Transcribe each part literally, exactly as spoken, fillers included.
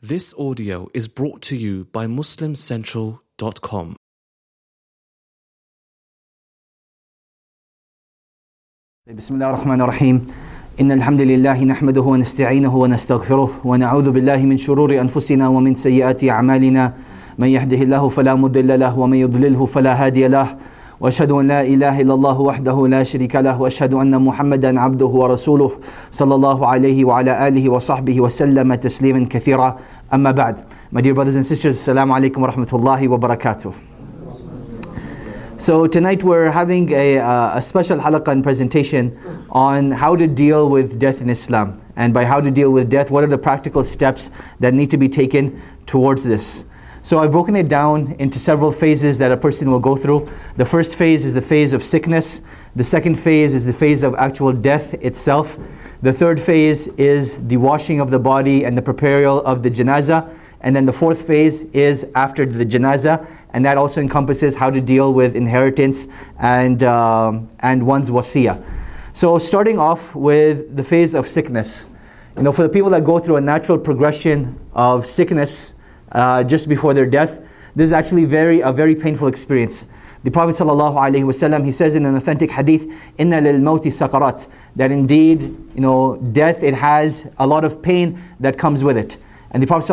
This audio is brought to you by Muslim Central dot com. بسم الله الرحمن الرحيم إن الحمد لله نحمده ونستعينه ونستغفره ونعوذ بالله من شرور أنفسنا ومن سيئات أعمالنا من يهده الله فلا مضل له ومن يضلله فلا هادي له وأشهد أن لا إله إلا الله وحده لا شريك له وأشهد أن محمدا عبده ورسوله صلى الله عليه وعلى آله وصحبه وسلم تسليما كثيرا أما بعد. My dear brothers and sisters, Assalamu alaikum wa rahmatullahi wa barakatuh. So tonight we're having a, uh, a special halaqah and presentation on how to deal with death in Islam. And by how to deal with death, what are the practical steps that need to be taken towards this. So I've broken it down into several phases that a person will go through. The first phase is the phase of sickness. The second phase is the phase of actual death itself. The third phase is the washing of the body and the preparal of the janazah. And then the fourth phase is after the janazah, and that also encompasses how to deal with inheritance and um, and one's wasiyah. So starting off with the phase of sickness. You know, for the people that go through a natural progression of sickness uh, just before their death, this is actually very a very painful experience. The Prophet ﷺ, he says in an authentic hadith, "Inna lil mawti sakarat," that indeed, you know, death, it has a lot of pain that comes with it. And the Prophet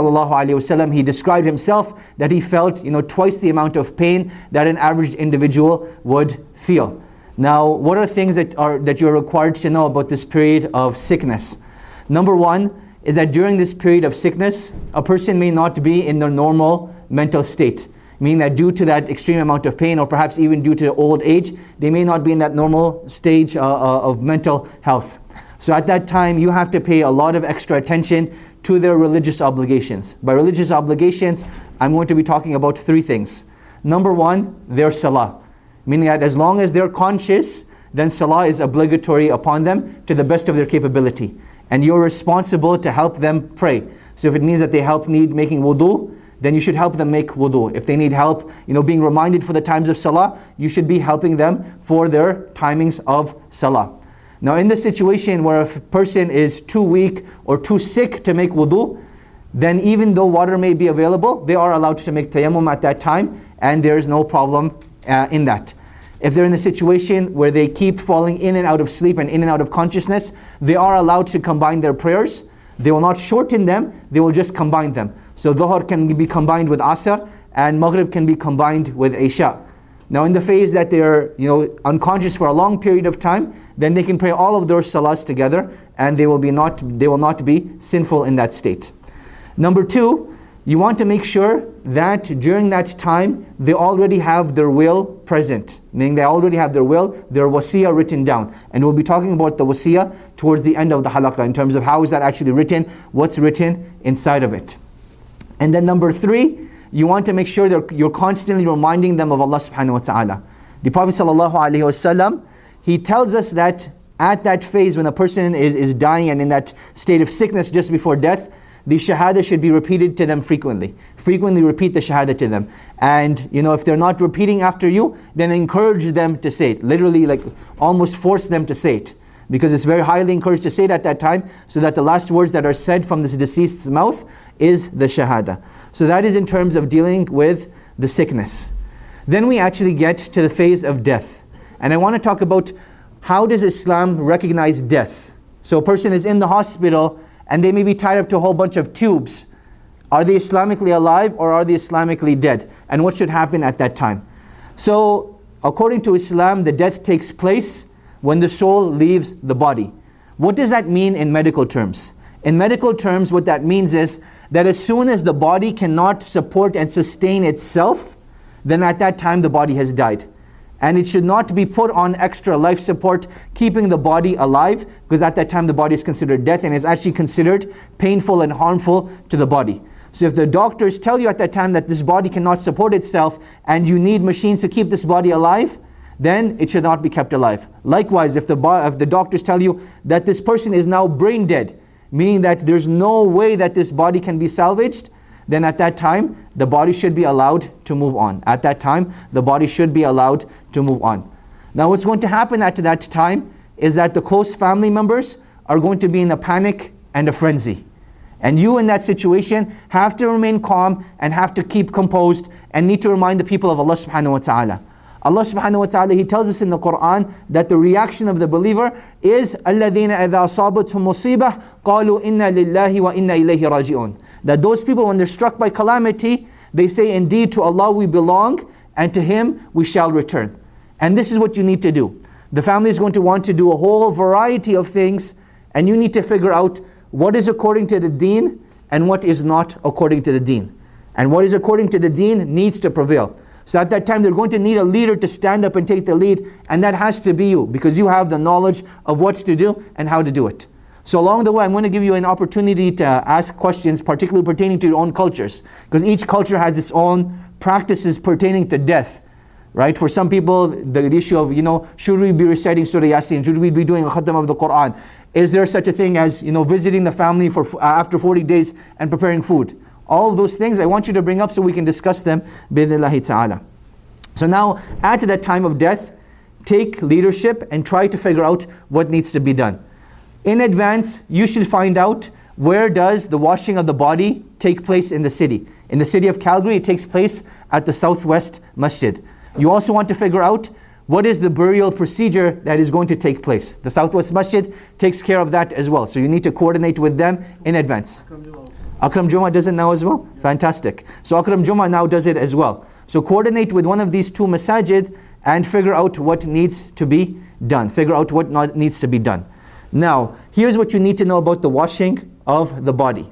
ﷺ, he described himself that he felt, you know, twice the amount of pain that an average individual would feel. Now, what are things that are that you're required to know about this period of sickness? Number one is that during this period of sickness, a person may not be in their normal mental state. Meaning that due to that extreme amount of pain, or perhaps even due to old age, they may not be in that normal stage uh, uh, of mental health. So at that time, you have to pay a lot of extra attention to their religious obligations. By religious obligations, I'm going to be talking about three things. Number one, their salah. Meaning that as long as they're conscious, then salah is obligatory upon them to the best of their capability. And you're responsible to help them pray. So if it means that they help need making wudu, then you should help them make wudu. If they need help, you know, being reminded for the times of salah, you should be helping them for their timings of salah. Now in the situation where a person is too weak or too sick to make wudu, then even though water may be available, they are allowed to make tayammum at that time, and there is no problem uh, in that. If they're in a situation where they keep falling in and out of sleep and in and out of consciousness, they are allowed to combine their prayers. They will not shorten them, they will just combine them. So Dhuhr can be combined with Asr, and Maghrib can be combined with Isha. Now in the phase that they're, you know, unconscious for a long period of time, then they can pray all of their salahs together, and they will be not they will not be sinful in that state. Number two, you want to make sure that during that time they already have their will present, meaning they already have their will, their wasiyah written down. And we'll be talking about the wasiyah towards the end of the halaqah in terms of how is that actually written, what's written inside of it. And then number three, you want to make sure that you're constantly reminding them of Allah subhanahu wa ta'ala. The Prophet sallallahu alaihi wasallam, he tells us that at that phase when a person is, is dying and in that state of sickness just before death, the shahada should be repeated to them frequently. Frequently repeat the shahada to them. And you know, if they're not repeating after you, then encourage them to say it. Literally, like almost force them to say it. Because it's very highly encouraged to say it at that time, so that the last words that are said from this deceased's mouth is the shahada. So that is in terms of dealing with the sickness. Then we actually get to the phase of death. And I want to talk about how does Islam recognize death. So a person is in the hospital and they may be tied up to a whole bunch of tubes. Are they Islamically alive or are they Islamically dead? And what should happen at that time? So according to Islam, the death takes place when the soul leaves the body. What does that mean in medical terms? In medical terms, what that means is that as soon as the body cannot support and sustain itself, then at that time the body has died. And it should not be put on extra life support, keeping the body alive, because at that time the body is considered death and is actually considered painful and harmful to the body. So if the doctors tell you at that time that this body cannot support itself and you need machines to keep this body alive, then it should not be kept alive. Likewise, if the, if the doctors tell you that this person is now brain dead, meaning that there's no way that this body can be salvaged, then at that time, the body should be allowed to move on. At that time, the body should be allowed to move on. Now what's going to happen at that time is that the close family members are going to be in a panic and a frenzy. And you in that situation have to remain calm and have to keep composed and need to remind the people of Allah subhanahu wa ta'ala. Allah subhanahu wa ta'ala, He tells us in the Quran that the reaction of the believer is الَّذِينَ إِذَا أَصَابَتْهُمْ مُصِيبَةٌ قَالُوا إِنَّا لِلَّهِ وَإِنَّا إِلَيْهِ رَاجِعُونَ. That those people, when they're struck by calamity, they say, indeed to Allah we belong and to Him we shall return. And this is what you need to do. The family is going to want to do a whole variety of things, and you need to figure out what is according to the deen and what is not according to the deen. And what is according to the deen needs to prevail. So at that time they're going to need a leader to stand up and take the lead, and that has to be you, because you have the knowledge of what to do and how to do it. So along the way, I'm going to give you an opportunity to ask questions, particularly pertaining to your own cultures, because each culture has its own practices pertaining to death. Right? For some people, the, the issue of, you know, should we be reciting Surah Yasin? Should we be doing a khatam of the Quran? Is there such a thing as, you know, visiting the family for uh, after forty days and preparing food? All of those things I want you to bring up so we can discuss them bi-idhnillahi ta'ala. So now, at that time of death, take leadership and try to figure out what needs to be done. In advance, you should find out where does the washing of the body take place in the city. In the city of Calgary, it takes place at the Southwest Masjid. You also want to figure out what is the burial procedure that is going to take place. The Southwest Masjid takes care of that as well. So you need to coordinate with them in advance. Akram Juma does it now as well? Yeah. Fantastic. So Akram Juma now does it as well. So coordinate with one of these two masajid and figure out what needs to be done. Figure out what not needs to be done. Now, here's what you need to know about the washing of the body.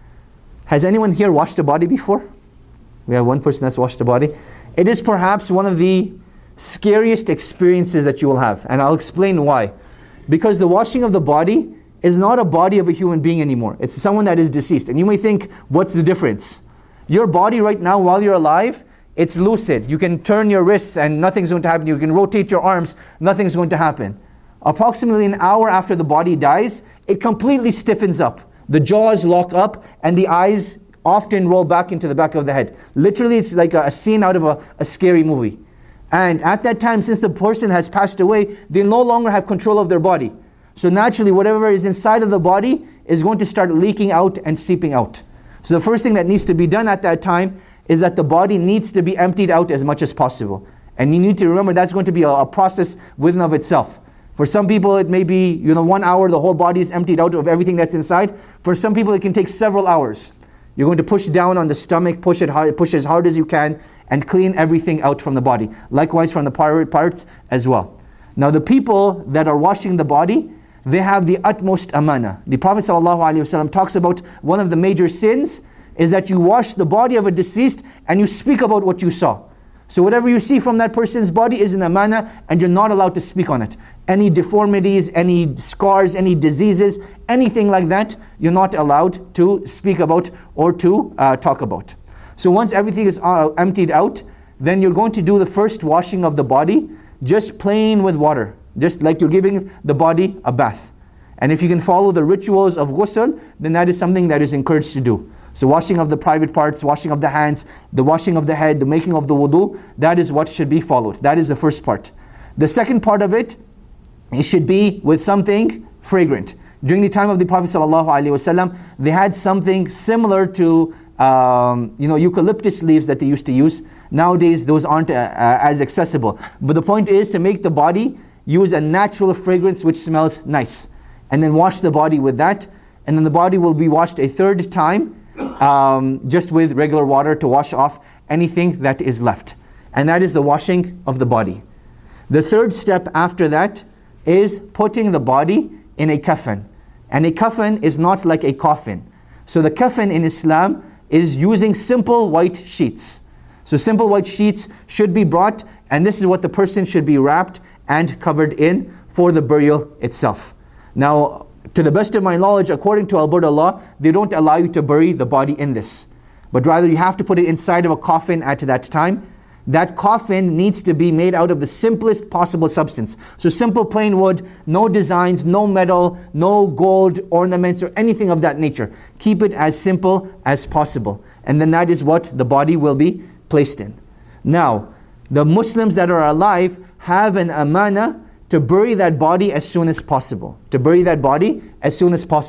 Has anyone here washed a body before? We have one person that's washed a body. It is perhaps one of the scariest experiences that you will have. And I'll explain why. Because the washing of the body is not a body of a human being anymore. It's someone that is deceased. And you may think, what's the difference? Your body right now, while you're alive, it's lucid. You can turn your wrists and nothing's going to happen. You can rotate your arms, nothing's going to happen. Approximately an hour after the body dies, it completely stiffens up. The jaws lock up and the eyes often roll back into the back of the head. Literally, it's like a, a scene out of a, a scary movie. And at that time, since the person has passed away, they no longer have control of their body. So naturally, whatever is inside of the body is going to start leaking out and seeping out. So the first thing that needs to be done at that time is that the body needs to be emptied out as much as possible. And you need to remember that's going to be a, a process within of itself. For some people, it may be, you know, one hour the whole body is emptied out of everything that's inside. For some people, it can take several hours. You're going to push down on the stomach, push it hard, push as hard as you can, and clean everything out from the body. Likewise from the private parts as well. Now the people that are washing the body, they have the utmost amana. The Prophet ﷺ talks about one of the major sins is that you wash the body of a deceased and you speak about what you saw. So whatever you see from that person's body is an amana, and you're not allowed to speak on it. Any deformities, any scars, any diseases, anything like that, you're not allowed to speak about or to uh, talk about. So once everything is uh, emptied out, then you're going to do the first washing of the body, just plain with water, just like you're giving the body a bath. And if you can follow the rituals of ghusl, then that is something that is encouraged to do. So washing of the private parts, washing of the hands, the washing of the head, the making of the wudu, that is what should be followed. That is the first part. The second part of it, it should be with something fragrant. During the time of the Prophet ﷺ, they had something similar to um, you know, eucalyptus leaves that they used to use. Nowadays, those aren't uh, uh, as accessible. But the point is to make the body use a natural fragrance which smells nice. And then wash the body with that. And then the body will be washed a third time, um, just with regular water to wash off anything that is left. And that is the washing of the body. The third step after that is putting the body in a kafan. And a kafan is not like a coffin. So the kafan in Islam is using simple white sheets. So simple white sheets should be brought, and this is what the person should be wrapped and covered in for the burial itself. Now, to the best of my knowledge, according to Alberta law, they don't allow you to bury the body in this. But rather you have to put it inside of a coffin at that time. That coffin needs to be made out of the simplest possible substance. So simple plain wood, no designs, no metal, no gold ornaments or anything of that nature. Keep it as simple as possible. And then that is what the body will be placed in. Now, the Muslims that are alive have an amana to bury that body as soon as possible. To bury that body as soon as possible.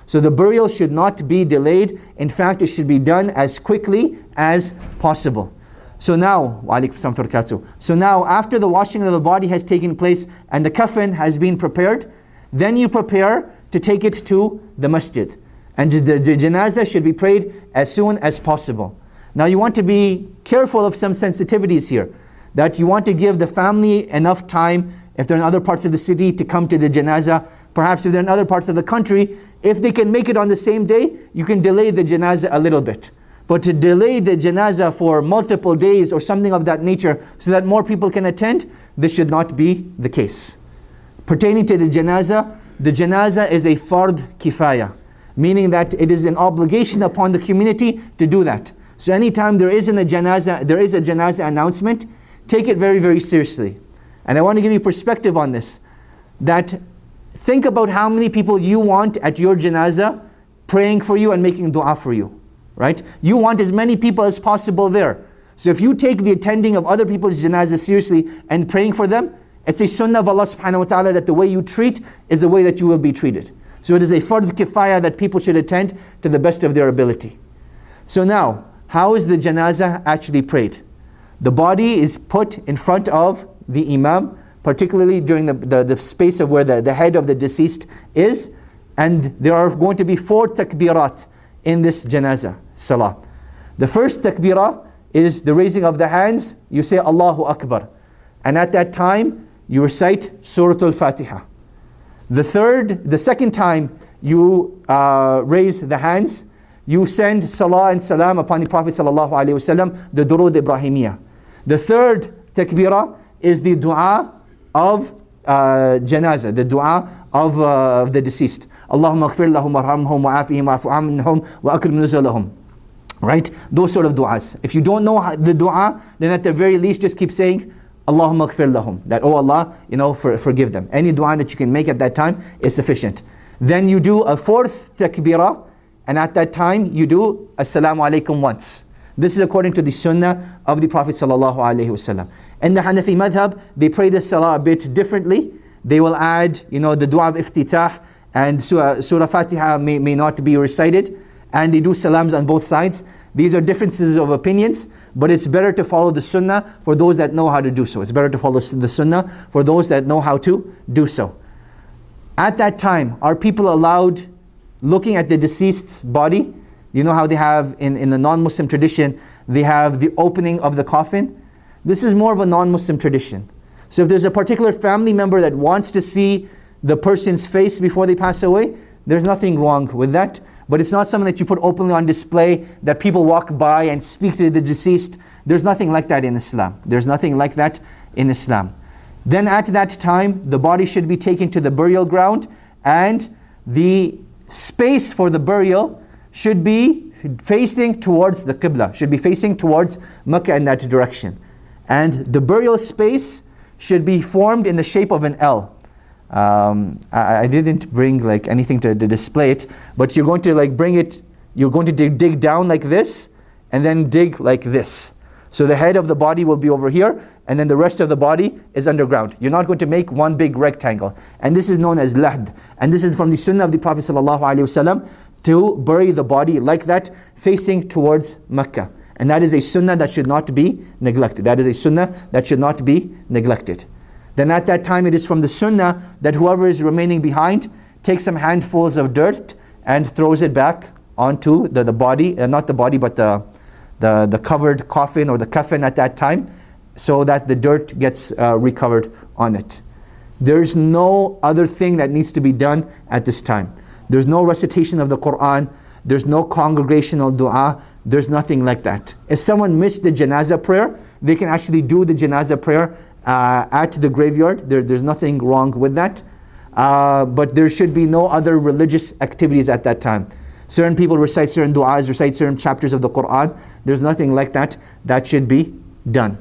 So the burial should not be delayed. In fact, it should be done as quickly as possible. So now, wa alaikum salam wa barakatuh. So now, after the washing of the body has taken place and the coffin has been prepared, then you prepare to take it to the masjid. And the, the janazah should be prayed as soon as possible. Now you want to be careful of some sensitivities here. That you want to give the family enough time, if they're in other parts of the city, to come to the janazah. Perhaps if they're in other parts of the country, if they can make it on the same day, you can delay the janazah a little bit. But to delay the janazah for multiple days or something of that nature so that more people can attend, this should not be the case. Pertaining to the janazah, the janazah is a fard kifaya, meaning that it is an obligation upon the community to do that. So anytime there isn't a janazah, there is a janazah announcement, take it very, very seriously. And I want to give you perspective on this. That think about how many people you want at your janazah praying for you and making dua for you. Right? You want as many people as possible there. So if you take the attending of other people's janazah seriously and praying for them, it's a sunnah of Allah subhanahu wa ta'ala that the way you treat is the way that you will be treated. So it is a fard kifaya that people should attend to the best of their ability. So now, how is the janazah actually prayed? The body is put in front of the imam, particularly during the, the, the space of where the, the head of the deceased is, and there are going to be four takbirat in this janazah salah. The first takbirah is the raising of the hands. You say Allahu Akbar, and at that time you recite Surah Al-Fatiha. The third, the second time you uh, raise the hands, you send salah and salam upon the Prophet sallallahu alaihi wasallam, the Durud Ibrahimiyya. The third takbirah is the dua of uh, janazah, the dua of, uh, of the deceased. Allahumma aghfir lahum warhamhum wa'afihim wa'afu anhum wa akrim nuzulahum. Right? Those sort of du'as. If you don't know the dua, then at the very least just keep saying Allahumma aghfir lahum. That, oh Allah, you know, for, forgive them. Any dua that you can make at that time is sufficient. Then you do a fourth takbirah, and at that time you do Assalamu alaikum once. This is according to the sunnah of the Prophet sallallahu alaihi wasallam. In the Hanafi madhab, they pray the salah a bit differently. They will add, you know, the dua of iftitah, and Surah, Surah Fatiha may, may not be recited, and they do salams on both sides. These are differences of opinions, but it's better to follow the sunnah for those that know how to do so. It's better to follow the sunnah for those that know how to do so. At that time, are people allowed looking at the deceased's body? You know how they have in, in the non-Muslim tradition, they have the opening of the coffin? This is more of a non-Muslim tradition. So if there's a particular family member that wants to see the person's face before they pass away, there's nothing wrong with that. But it's not something that you put openly on display, that people walk by and speak to the deceased. There's nothing like that in Islam. There's nothing like that in Islam. Then at that time, the body should be taken to the burial ground, and the space for the burial should be facing towards the Qibla, should be facing towards Mecca in that direction. And the burial space should be formed in the shape of an L. Um, I, I didn't bring like anything to, to display it, but you're going to like bring it, you're going to dig, dig down like this, and then dig like this. So the head of the body will be over here, and then the rest of the body is underground. You're not going to make one big rectangle. And this is known as lahd. And this is from the sunnah of the Prophet ﷺ to bury the body like that, facing towards Mecca. And that is a sunnah that should not be neglected. That is a sunnah that should not be neglected. Then at that time it is from the sunnah that whoever is remaining behind takes some handfuls of dirt and throws it back onto the, the body, uh, not the body but the, the, the covered coffin or the coffin at that time, so that the dirt gets uh, recovered on it. There's no other thing that needs to be done at this time. There's no recitation of the Quran, there's no congregational dua, there's nothing like that. If someone missed the janazah prayer, they can actually do the janazah prayer uh, at the graveyard. There, there's nothing wrong with that. Uh, but there should be no other religious activities at that time. Certain people recite certain du'as, recite certain chapters of the Quran. There's nothing like that that should be done.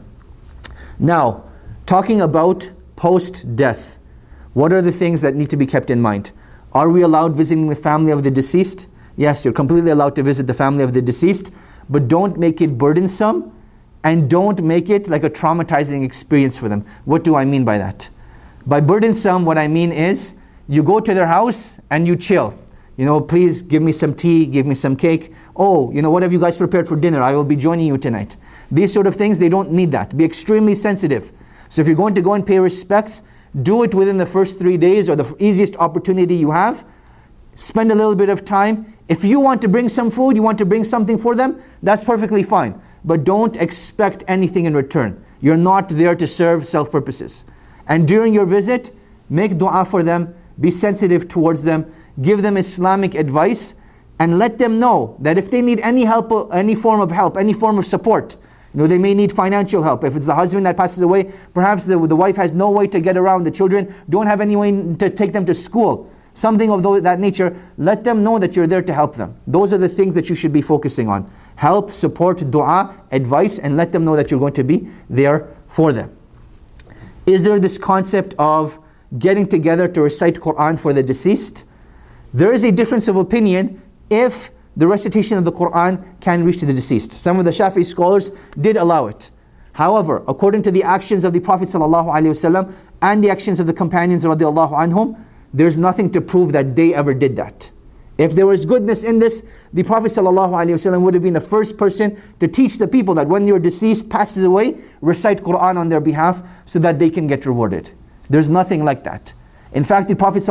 Now, talking about post-death, what are the things that need to be kept in mind? Are we allowed visiting the family of the deceased? Yes, you're completely allowed to visit the family of the deceased, but don't make it burdensome, and don't make it like a traumatizing experience for them. What do I mean by that? By burdensome, what I mean is, you go to their house and you chill. You you know, please give me some tea, give me some cake. Oh, you know, what have you guys prepared for dinner? I will be joining you tonight. These sort of things, they don't need that. Be extremely sensitive. So if you're going to go and pay respects, do it within the first three days or the easiest opportunity you have. Spend a little bit of time. If you want to bring some food, you want to bring something for them, that's perfectly fine. But don't expect anything in return. You're not there to serve self-purposes. And during your visit, make dua for them, be sensitive towards them, give them Islamic advice, and let them know that if they need any help, any form of help, any form of support, you know, they may need financial help. If it's the husband that passes away, perhaps the, the wife has no way to get around, the children don't have any way to take them to school, something of those, that nature, let them know that you're there to help them. Those are the things that you should be focusing on. Help, support, dua, advice, and let them know that you're going to be there for them. Is there this concept of getting together to recite Qur'an for the deceased? There is a difference of opinion if the recitation of the Qur'an can reach to the deceased. Some of the Shafi'i scholars did allow it. However, according to the actions of the Prophet ﷺ and the actions of the companions radiallahu anhum, there's nothing to prove that they ever did that. If there was goodness in this, the Prophet ﷺ would have been the first person to teach the people that when your deceased passes away, recite Qur'an on their behalf so that they can get rewarded. There's nothing like that. In fact, the Prophet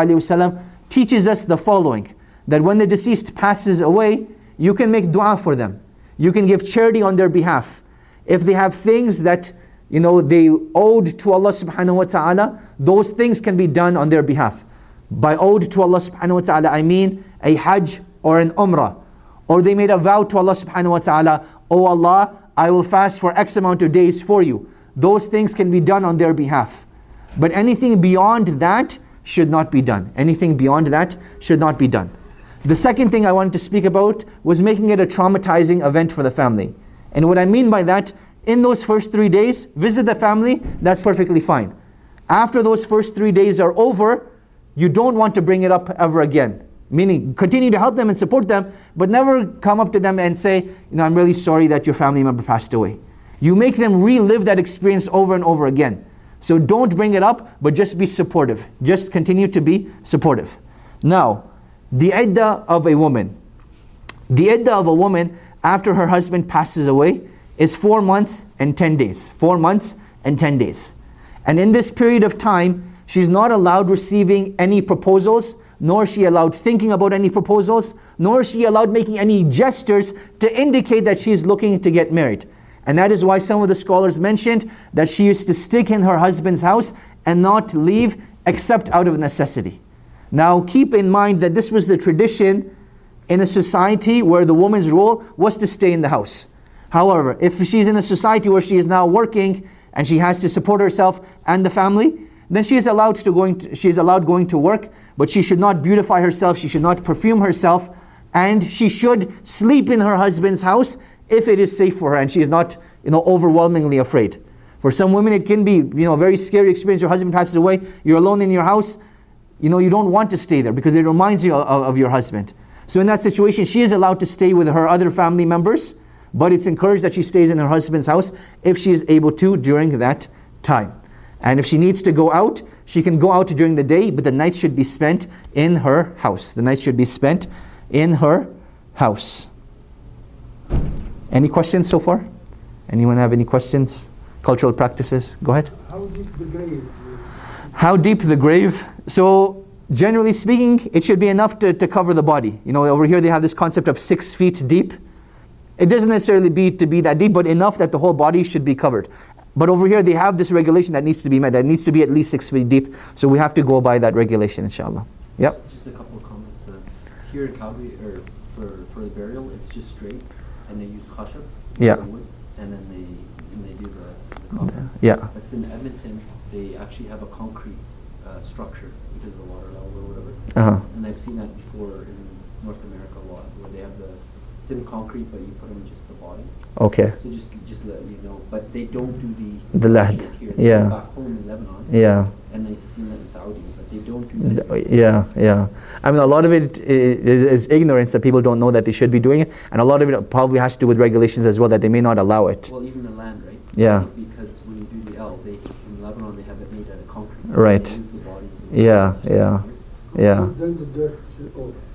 ﷺ teaches us the following, that when the deceased passes away, you can make dua for them. You can give charity on their behalf. If they have things that, you know, they owed to Allah subhanahu wa ta'ala, those things can be done on their behalf. By owed to Allah subhanahu wa ta'ala, I mean a hajj or an umrah. Or they made a vow to Allah subhanahu wa ta'ala, oh Allah, I will fast for X amount of days for you. Those things can be done on their behalf. But anything beyond that should not be done. Anything beyond that should not be done. The second thing I wanted to speak about was making it a traumatizing event for the family. And what I mean by that, in those first three days, visit the family, that's perfectly fine. After those first three days are over, you don't want to bring it up ever again. Meaning, continue to help them and support them, but never come up to them and say, you know, I'm really sorry that your family member passed away. You make them relive that experience over and over again. So don't bring it up, but just be supportive. Just continue to be supportive. Now, the iddah of a woman. The iddah of a woman after her husband passes away is four months and ten days. Four months and ten days. And in this period of time, she's not allowed receiving any proposals, nor is she allowed thinking about any proposals, nor is she allowed making any gestures to indicate that she is looking to get married. And that is why some of the scholars mentioned that she used to stick in her husband's house and not leave except out of necessity. Now keep in mind that this was the tradition in a society where the woman's role was to stay in the house. However, if she's in a society where she is now working and she has to support herself and the family, then she is allowed to going to, she is allowed going to work, but she should not beautify herself, she should not perfume herself, and she should sleep in her husband's house if it is safe for her and she is not, you know, overwhelmingly afraid. For some women it can be, you know, a very scary experience. Your husband passes away, you're alone in your house, you know, you don't want to stay there because it reminds you of, of your husband. So in that situation, she is allowed to stay with her other family members, but it's encouraged that she stays in her husband's house if she is able to during that time. And if she needs to go out, she can go out during the day, but the night should be spent in her house. The night should be spent in her house. Any questions so far? Anyone have any questions? Cultural practices? Go ahead. How deep the grave? How deep the grave? So generally speaking, it should be enough to, to cover the body. You know, over here they have this concept of six feet deep. It doesn't necessarily be to be that deep, but enough that the whole body should be covered. But over here they have this regulation that needs to be met, that needs to be at least six feet deep. So we have to go by that regulation, inshallah. Yep. Just a couple of comments. Uh, here in Calgary, or for, for the burial, it's just straight, and they use khashab, Yeah. wood, and then they and they do the, the coffin. Yeah. But in Edmonton, they actually have a concrete uh, structure because of the water level or whatever. Uh-huh. And I've seen that before in North America a lot, where they have the it's in concrete, but you put in just the body. Okay. So just just let you know, but they don't do the The lahd. shit here. They Yeah. do back home in Lebanon. Yeah. And I've seen that in Saudi, but they don't do that. Yeah, yeah. I mean, a lot of it is, is ignorance that people don't know that they should be doing it, and a lot of it probably has to do with regulations as well that they may not allow it. Well, even the land, right? Yeah. Because when you do the L, they in Lebanon they have it made out of concrete. Right. They move the bodies and Yeah, just yeah, years. yeah. Then the dirt, oh,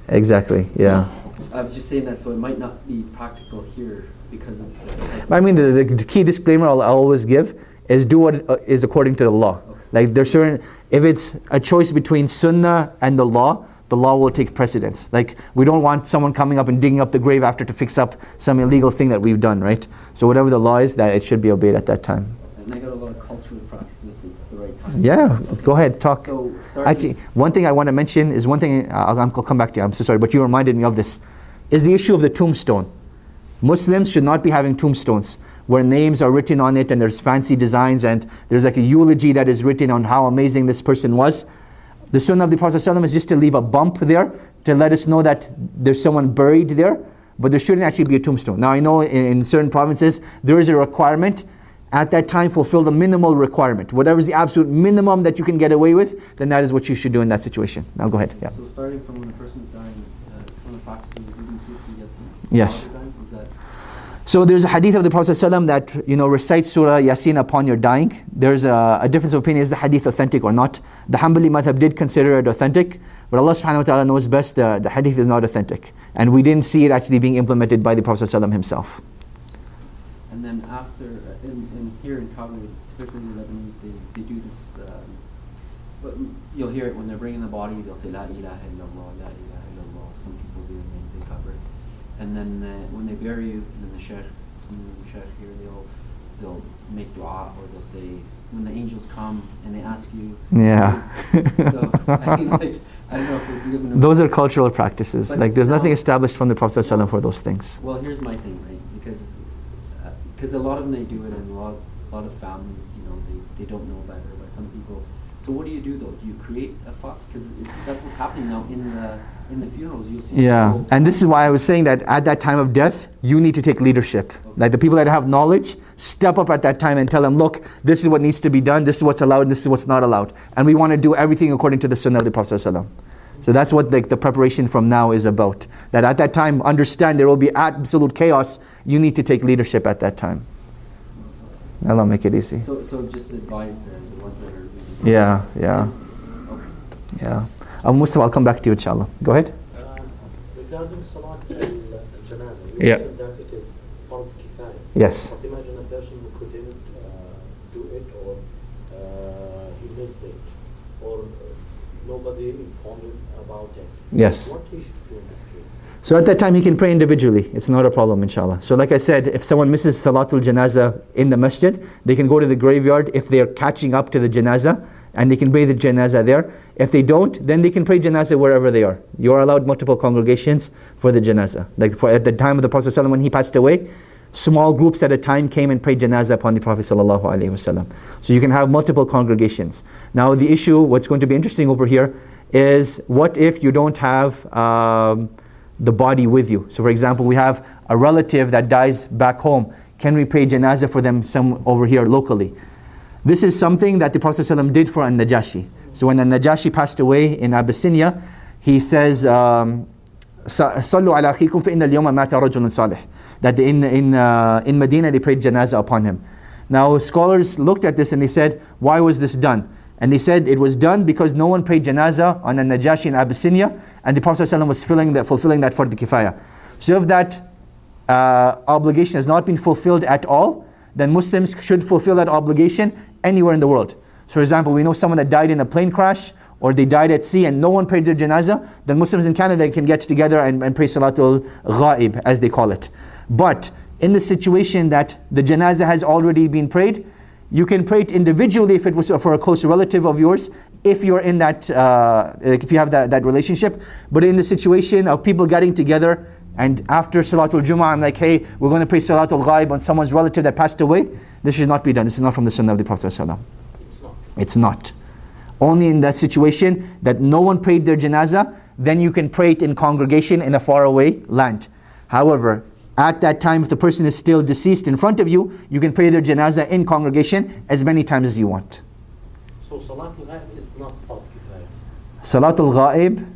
Exactly, yeah. I was just saying that, so it might not be practical here because of the, I mean, the, the key disclaimer I'll always give is do what uh, is according to the law. Okay. Like there's certain, if it's a choice between sunnah and the law, the law will take precedence. Like we don't want someone coming up and digging up the grave after to fix up some illegal thing that we've done, right? So whatever the law is, that it should be obeyed at that time. and I got a lot of cultural practices if it's the right time. Yeah, Okay. go ahead, talk. So starting Actually, one thing I want to mention is one thing, I'll, I'll come back to you, I'm so sorry, but you reminded me of this, is the issue of the tombstone. Muslims should not be having tombstones where names are written on it and there's fancy designs and there's like a eulogy that is written on how amazing this person was. The sunnah of the Prophet ﷺ is just to leave a bump there to let us know that there's someone buried there, but there shouldn't actually be a tombstone. Now I know in, in certain provinces there is a requirement. At that time, fulfill the minimal requirement. Whatever is the absolute minimum that you can get away with, then that is what you should do in that situation. Now go ahead. Yeah. So starting from when a person is dying, uh, some of the practices of reading Surah Yasin. Yes. while they're dying, is that So there's a hadith of the Prophet ﷺ that, you know, recite Surah Yasin upon your dying. There's a, a difference of opinion, is the hadith authentic or not? The Hanbali madhab did consider it authentic, but Allah subhanahu wa ta'ala knows best, the, the hadith is not authentic. And we didn't see it actually being implemented by the Prophet ﷺ himself. And then after, uh, in, in here in Kabul, typically the Lebanese, they, they do this, um, but you'll hear it when they're bringing the body, they'll say, La ilaha illallah, La ilaha illallah. Some people do, and they, they cover it. And then uh, when they bury you, and then the sheikh, some of the sheikh here, they'll, they'll make dua, or they'll say, when the angels come and they ask you. Yeah. So, I mean, like, I don't know if we're given a Those are cultural practices. But Like there's now- nothing established from the Prophet ﷺ for those things. Well, here's my thing, right? Because because a lot of them they do it, and a lot a lot of families, you know, they, they don't know better. But some people. So what do you do though? Do you create a fuss? Because that's what's happening now in the in the funerals. You'll see. Yeah, people- and this is why I was saying that at that time of death, you need to take leadership. Like the people that have knowledge, step up at that time and tell them, look, this is what needs to be done, this is what's allowed, this is what's not allowed. And we want to do everything according to the sunnah of the Prophet ﷺ. So that's what like the preparation from now is about. That at that time, understand there will be absolute chaos, you need to take leadership at that time. Allah make it easy. So so just advise the, the ones that are. Yeah, yeah, Okay. yeah. Uh, Mustafa, I'll come back to you inshallah. Go ahead. Uh, regarding Salat al-Janaza, you Yeah. mentioned that it is fard kifaya. Yes. But imagine a person who couldn't uh, do it, or uh, he missed it, or uh, nobody informed him about it. Yes. What he should do in this case? So at that time he can pray individually. It's not a problem, inshallah. So like I said, if someone misses Salatul Janazah in the masjid, they can go to the graveyard if they're catching up to the Janazah, and they can pray the Janazah there. If they don't, then they can pray Janazah wherever they are. You are allowed multiple congregations for the Janazah. Like for, at the time of the Prophet ﷺ when he passed away, small groups at a time came and prayed Janazah upon the Prophet ﷺ. So you can have multiple congregations. Now the issue, what's going to be interesting over here, is what if you don't have um, the body with you? So for example, we have a relative that dies back home. Can we pray Janazah for them some over here locally? This is something that the Prophet ﷺ did for An-Najashi. So when An-Najashi passed away in Abyssinia, he says, um, "Sallu ala akhikum fa inna al-yawma mata rajulun salih." That in in uh, in Medina they prayed janazah upon him. Now scholars looked at this and they said, why was this done? And they said it was done because no one prayed janazah on An-Najashi in Abyssinia, and the Prophet ﷺ was fulfilling that, fulfilling that fard kifaya. So if that uh, obligation has not been fulfilled at all, then Muslims should fulfill that obligation anywhere in the world. So for example, we know someone that died in a plane crash, or they died at sea and no one prayed their janazah, then Muslims in Canada can get together and, and pray Salatul Ghaib, as they call it. But in the situation that the janazah has already been prayed, you can pray it individually if it was for a close relative of yours, if you're in that, uh, if you have that, that relationship. But in the situation of people getting together, and after Salatul Jummah, I'm like, hey, we're going to pray Salatul Ghaib on someone's relative that passed away, this should not be done. This is not from the Sunnah of the Prophet ﷺ. It's not. It's not. Only in that situation that no one prayed their janazah, then you can pray it in congregation in a faraway land. However, at that time, if the person is still deceased in front of you, you can pray their janazah in congregation as many times as you want. So Salat al-Ghaib is not fard kifaya. Salatul Ghaib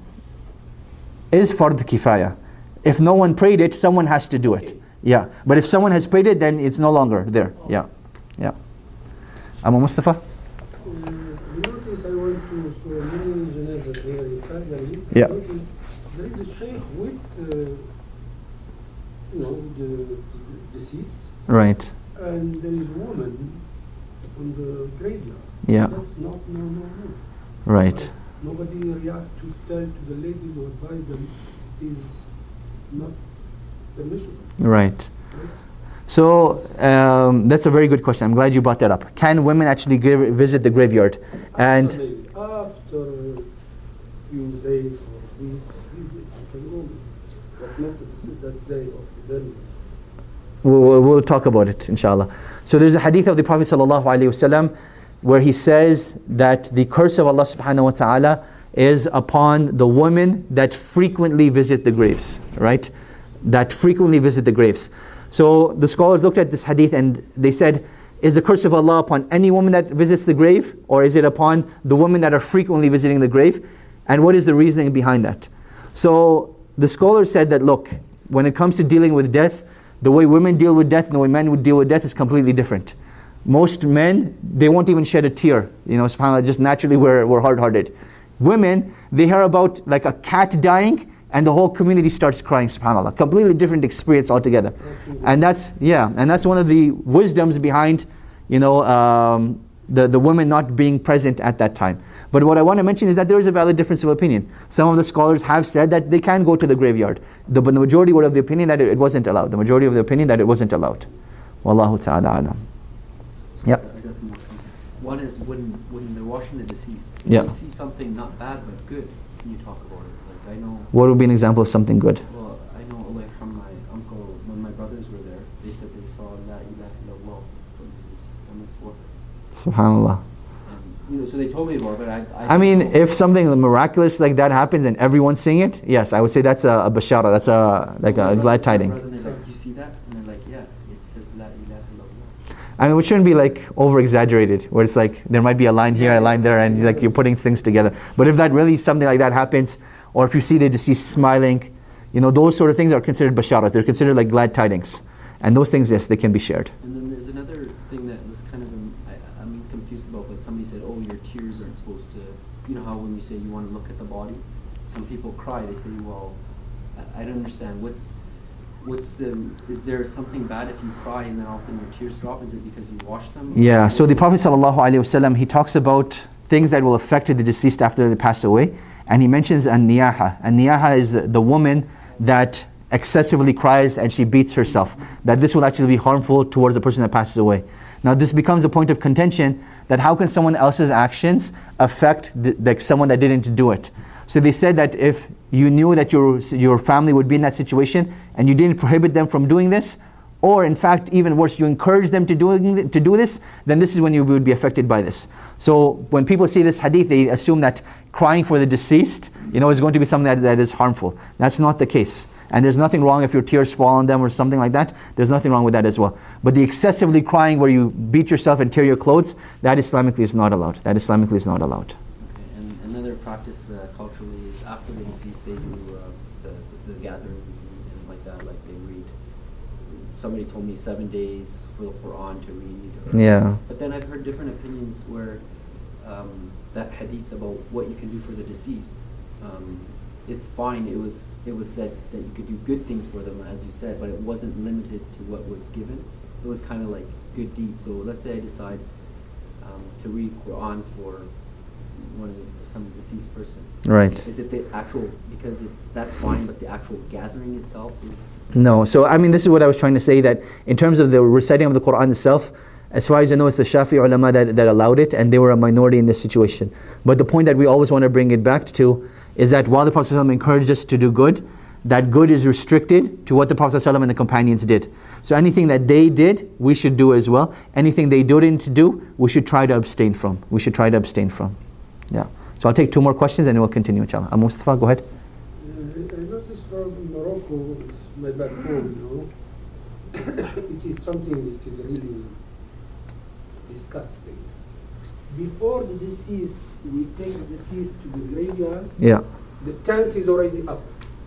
is fard kifaya. If no one prayed it, someone has to do it. Yeah. But if someone has prayed it, then it's no longer there. Yeah. Yeah. Amma Mustafa? You notice I went to so many janazas here in Cagliari. Yeah. Notice there is a shaykh the, you know, the, the deceased, Right. and there is a woman on the graveyard. Yeah. That's not no no no. Right. Nobody react to tell to the ladies or advise them it is not permissible. Right. So um, that's a very good question. I'm glad you brought that up. Can women actually gra- visit the graveyard? And After, maybe, after a few days or weeks, you can go, but not that day of the burial. We'll, we'll, we'll talk about it, inshallah. So there's a hadith of the Prophet sallallahu alaihi wasallam where he says that the curse of Allah subhanahu wa ta'ala is upon the women that frequently visit the graves, right? That frequently visit the graves. So the scholars looked at this hadith and they said, is the curse of Allah upon any woman that visits the grave, or is it upon the women that are frequently visiting the grave? And what is the reasoning behind that? So the scholars said that, look, when it comes to dealing with death, the way women deal with death and the way men would deal with death is completely different. Most men, they won't even shed a tear. You know, subhanAllah, just naturally we're, we're hard-hearted. Women, they hear about like a cat dying and the whole community starts crying, subhanAllah. Completely different experience altogether. And that's, yeah, and that's one of the wisdoms behind, you know, um, the, the women not being present at that time. But what I want to mention is that there is a valid difference of opinion. Some of the scholars have said that they can go to the graveyard. The, but the majority were of the opinion that it, it wasn't allowed. The majority of the opinion that it wasn't allowed. Wallahu ta'ala alam. Yep. I got some more comments. One is when when they're washing the deceased, if Yeah. you see something not bad but good, can you talk about it? Like I know, What would be an example of something good? well, I know like from my uncle, when my brothers were there, they said they saw La ilaha illallah from his, on his forehead. Subhanallah. And, you know, so they told me about it, but I, I I mean, didn't know. if something miraculous like that happens and everyone's seeing it, yes, I would say that's a, a bashara, that's a like My a brother- glad my tiding. brother, they're like, you see that? And they're like, yeah, it says La ilaha illallah. I mean, it shouldn't be like over exaggerated, where it's like there might be a line here, a line there, and like you're putting things together. But if that really something like that happens, or if you see the deceased smiling, you know, those sort of things are considered basharas. They're considered like glad tidings, and those things, yes, they can be shared. And then there's another thing that was kind of, um, I, I'm confused about, but somebody said, oh, your tears aren't supposed to, you know how when you say you want to look at the body, some people cry, they say, well, I, I don't understand, what's, what's the, is there something bad if you cry and then all of a sudden your tears drop? Is it because you wash them? Yeah, so the Prophet ﷺ, he talks about things that will affect the deceased after they pass away, and he mentions an-niyaha. An-niyaha is the, the woman that excessively cries and she beats herself, that this will actually be harmful towards the person that passes away. Now this becomes a point of contention, that how can someone else's actions affect the, the, someone that didn't do it? So they said that if you knew that your, your family would be in that situation and you didn't prohibit them from doing this, or in fact even worse, you encourage them to, doing, to do this, then this is when you would be affected by this. So when people see this hadith, they assume that crying for the deceased, you know, is going to be something that, that is harmful. That's not the case. And there's nothing wrong if your tears fall on them or something like that. There's nothing wrong with that as well. But the excessively crying where you beat yourself and tear your clothes, that Islamically is not allowed. That Islamically is not allowed. Okay, and another practice uh, culturally is after the deceased, they do uh, the, the gatherings and, and like that, like they read. Somebody told me seven days for the Quran to read. Or, Yeah. But then I've heard different opinions where um, that hadith about what you can do for the deceased. Um, it's fine. It was it was said that you could do good things for them, as you said, but it wasn't limited to what was given. It was kind of like good deeds. So let's say I decide um, to read Quran for one of the, some deceased person. Right. Is it the actual, because it's that's fine, but the actual gathering itself is? No. So I mean, this is what I was trying to say, that in terms of the reciting of the Quran itself, as far as I know, it's the Shafi'i ulama that, that allowed it, and they were a minority in this situation. But the point that we always want to bring it back to is that while the Prophet ﷺ encouraged us to do good, that good is restricted to what the Prophet ﷺ and the companions did. So anything that they did, we should do as well. Anything they didn't do, we should try to abstain from. We should try to abstain from. Yeah. So I'll take two more questions and then we'll continue, inshallah. Uh, Mustafa, go ahead. Uh, I noticed from Morocco, it's my back home, you know, it is something that is really disgusting. Before the deceased, we take the deceased to the graveyard, Yeah. the tent is already up.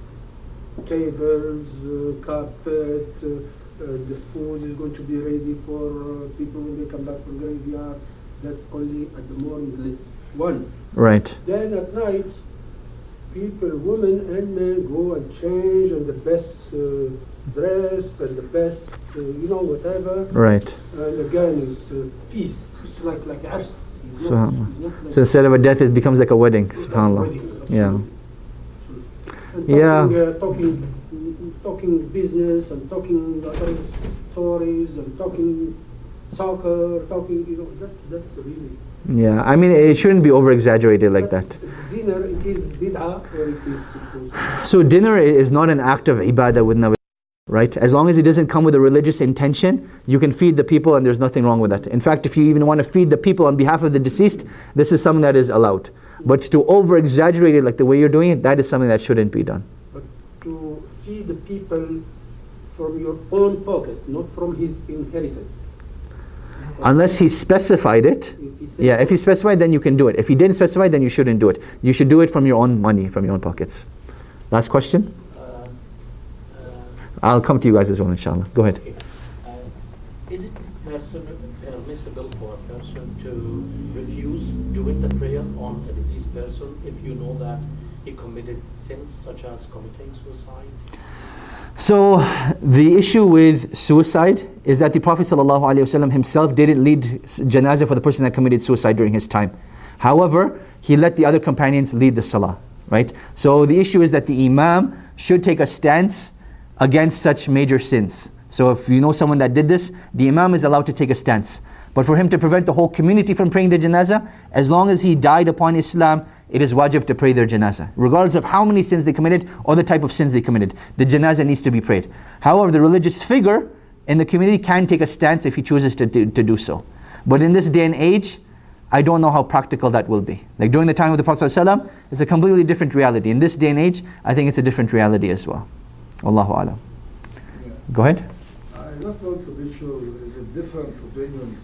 Tables, uh, carpet, uh, uh, the food is going to be ready for uh, people when they come back from graveyard. That's only at the morning, at least once. Right. Then at night, people, women and men go and change and the best uh, dress and the best, uh, you know, whatever. Right. And again, it's a feast. It's like like ars. It's not- Subhanallah. it's not like So instead of a death, it becomes like a wedding. like a Subhanallah. wedding, Yeah. And Yeah. talking, uh, talking, talking business and talking other stories and talking soccer, talking, you know, that's that's really. Yeah. I mean, it shouldn't be over exaggerated like But that. It's dinner, it is bid'ah or it is supposed to. So dinner i- is not an act of ibadah with nawaitu, right? As long as it doesn't come with a religious intention, you can feed the people and there's nothing wrong with that. In fact, if you even want to feed the people on behalf of the deceased, this is something that is allowed. But to over exaggerate it like the way you're doing it, that is something that shouldn't be done. But to feed the people from your own pocket, not from his inheritance. Unless he specified it, If he says yeah, if he specified, then you can do it. If he didn't specify, then you shouldn't do it. You should do it from your own money, from your own pockets. Last question? Uh, uh, I'll come to you guys as well, inshallah. Go ahead. okay. Uh, is it person, permissible for a person to refuse doing the prayer on a deceased person if you know that he committed sins such as committing suicide? So the issue with suicide is that the Prophet ﷺ himself didn't lead janazah for the person that committed suicide during his time. However, he let the other companions lead the salah, right? So the issue is that the imam should take a stance against such major sins. So if you know someone that did this, the imam is allowed to take a stance. But for him to prevent the whole community from praying the janazah, as long as he died upon Islam, it is wajib to pray their janazah. Regardless of how many sins they committed or the type of sins they committed, the janazah needs to be prayed. However, the religious figure in the community can take a stance if he chooses to do, to do so. But in this day and age, I don't know how practical that will be. Like during the time of the Prophet ﷺ, it's a completely different reality. In this day and age, I think it's a different reality as well. Wallahu alam. Yeah. Go ahead. I just want to be sure, is it different opinions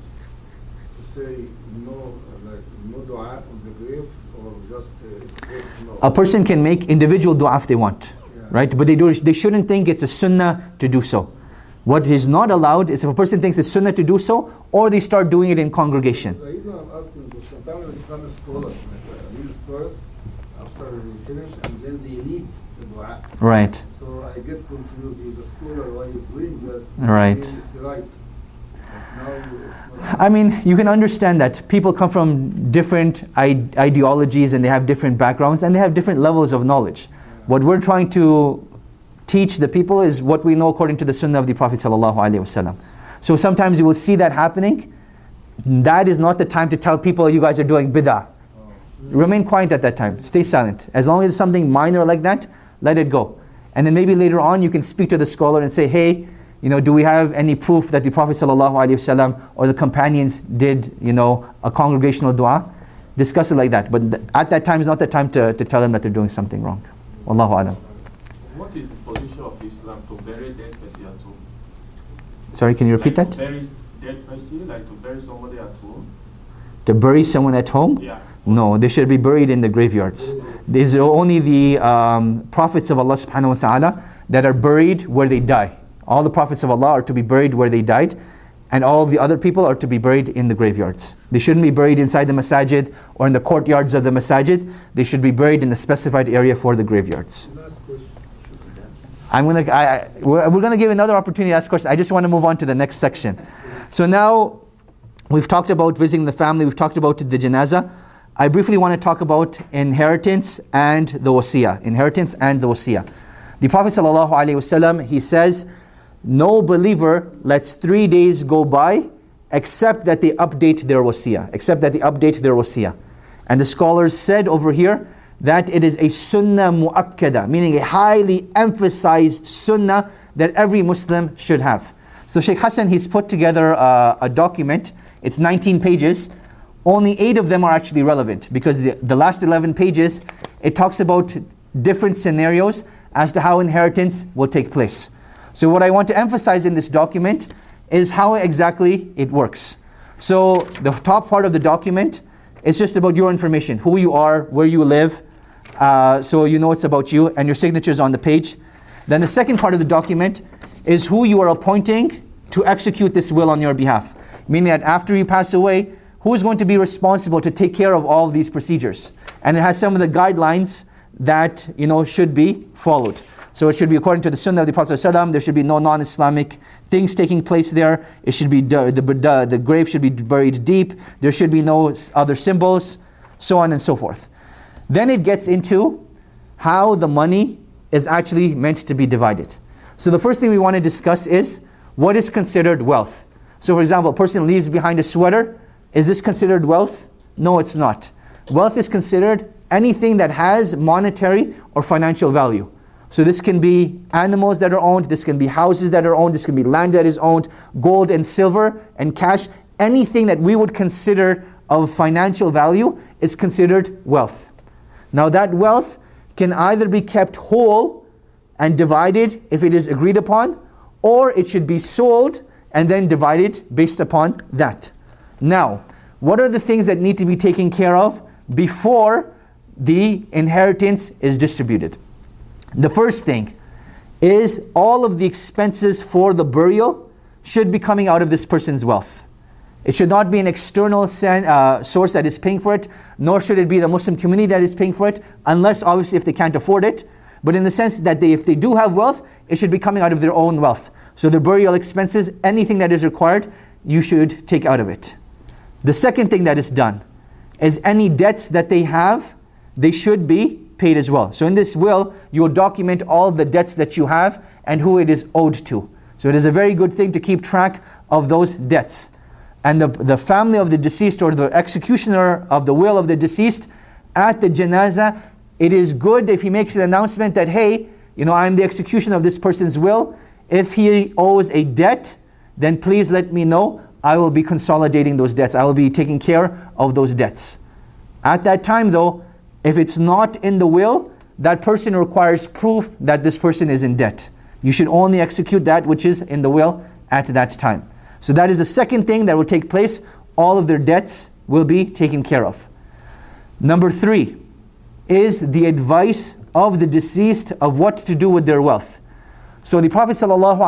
to say no, uh, like no dua on the grave, or just uh, it's safe, no? A person can make individual dua if they want, Yeah. right? But they do, they shouldn't think it's a sunnah to do so. What is not allowed is if a person thinks it's sunnah to do so, or they start doing it in congregation. The reason I'm asking is sometimes with some scholars, like uh, lead scholars, after they finish and then they lead the dua. Right. So I get confused. He's a scholar, why he's doing this? Right. It's right. But now it's not. I mean, you can understand that people come from different I- ideologies and they have different backgrounds and they have different levels of knowledge. What we're trying to teach the people is what we know according to the sunnah of the Prophet ﷺ. So sometimes you will see that happening. That is not the time to tell people you guys are doing bid'ah. Remain quiet at that time. Stay silent. As long as it's something minor like that, let it go. And then maybe later on you can speak to the scholar and say, hey, you know, do we have any proof that the Prophet ﷺ or the companions did, you know, a congregational dua? Discuss it like that. But th- at that time is not the time to, to tell them that they're doing something wrong. Wallahu alam. What is the position of Islam to bury dead person at home? Sorry, can you repeat like that? To bury dead person, like to bury somebody at home? To bury someone at home? Yeah. No, they should be buried in the graveyards. These are only the um, prophets of Allah subhanahu wa ta'ala that are buried where they die. All the prophets of Allah are to be buried where they died, and all of the other people are to be buried in the graveyards. They shouldn't be buried inside the masajid or in the courtyards of the masajid. They should be buried in the specified area for the graveyards. Last question. I'm gonna, I, I, we're, we're gonna give another opportunity to ask questions. I just want to move on to the next section. So now, we've talked about visiting the family, we've talked about the janazah. I briefly want to talk about inheritance and the wasiyah. Inheritance and the wasiyah. The Prophet ﷺ, he says, no believer lets three days go by except that they update their wasiyah. Except that they update their wasiyah. And the scholars said over here that it is a sunnah mu'akkada, meaning a highly emphasized sunnah that every Muslim should have. So Sheikh Hassan, he's put together a, a document. It's nineteen pages. Only eight of them are actually relevant because the, the last eleven pages, it talks about different scenarios as to how inheritance will take place. So what I want to emphasize in this document is how exactly it works. So the top part of the document is just about your information, who you are, where you live, uh, so you know it's about you, and your signature is on the page. Then the second part of the document is who you are appointing to execute this will on your behalf. Meaning that after you pass away, who is going to be responsible to take care of all of these procedures? And it has some of the guidelines that, you know, should be followed. So it should be according to the Sunnah of the Prophet ﷺ. There should be no non-Islamic things taking place there. It should be the, the, the grave should be buried deep. There should be no other symbols, so on and so forth. Then it gets into how the money is actually meant to be divided. So the first thing we want to discuss is what is considered wealth. So for example, a person leaves behind a sweater. Is this considered wealth? No, it's not. Wealth is considered anything that has monetary or financial value. So this can be animals that are owned, this can be houses that are owned, this can be land that is owned, gold and silver and cash. Anything that we would consider of financial value is considered wealth. Now that wealth can either be kept whole and divided if it is agreed upon, or it should be sold and then divided based upon that. Now, what are the things that need to be taken care of before the inheritance is distributed? The first thing is all of the expenses for the burial should be coming out of this person's wealth. It should not be an external sen- uh, source that is paying for it, nor should it be the Muslim community that is paying for it, unless obviously if they can't afford it. But in the sense that they, if they do have wealth, it should be coming out of their own wealth. So the burial expenses, anything that is required, you should take out of it. The second thing that is done is any debts that they have, they should be paid as well. So in this will, you will document all of the debts that you have and who it is owed to. So it is a very good thing to keep track of those debts. And the, the family of the deceased or the executioner of the will of the deceased at the janazah, it is good if he makes an announcement that, hey, you know, I'm the executioner of this person's will. If he owes a debt, then please let me know. I will be consolidating those debts. I will be taking care of those debts. At that time though, if it's not in the will, that person requires proof that this person is in debt. You should only execute that which is in the will at that time. So that is the second thing that will take place. All of their debts will be taken care of. Number three is the advice of the deceased of what to do with their wealth. So the Prophet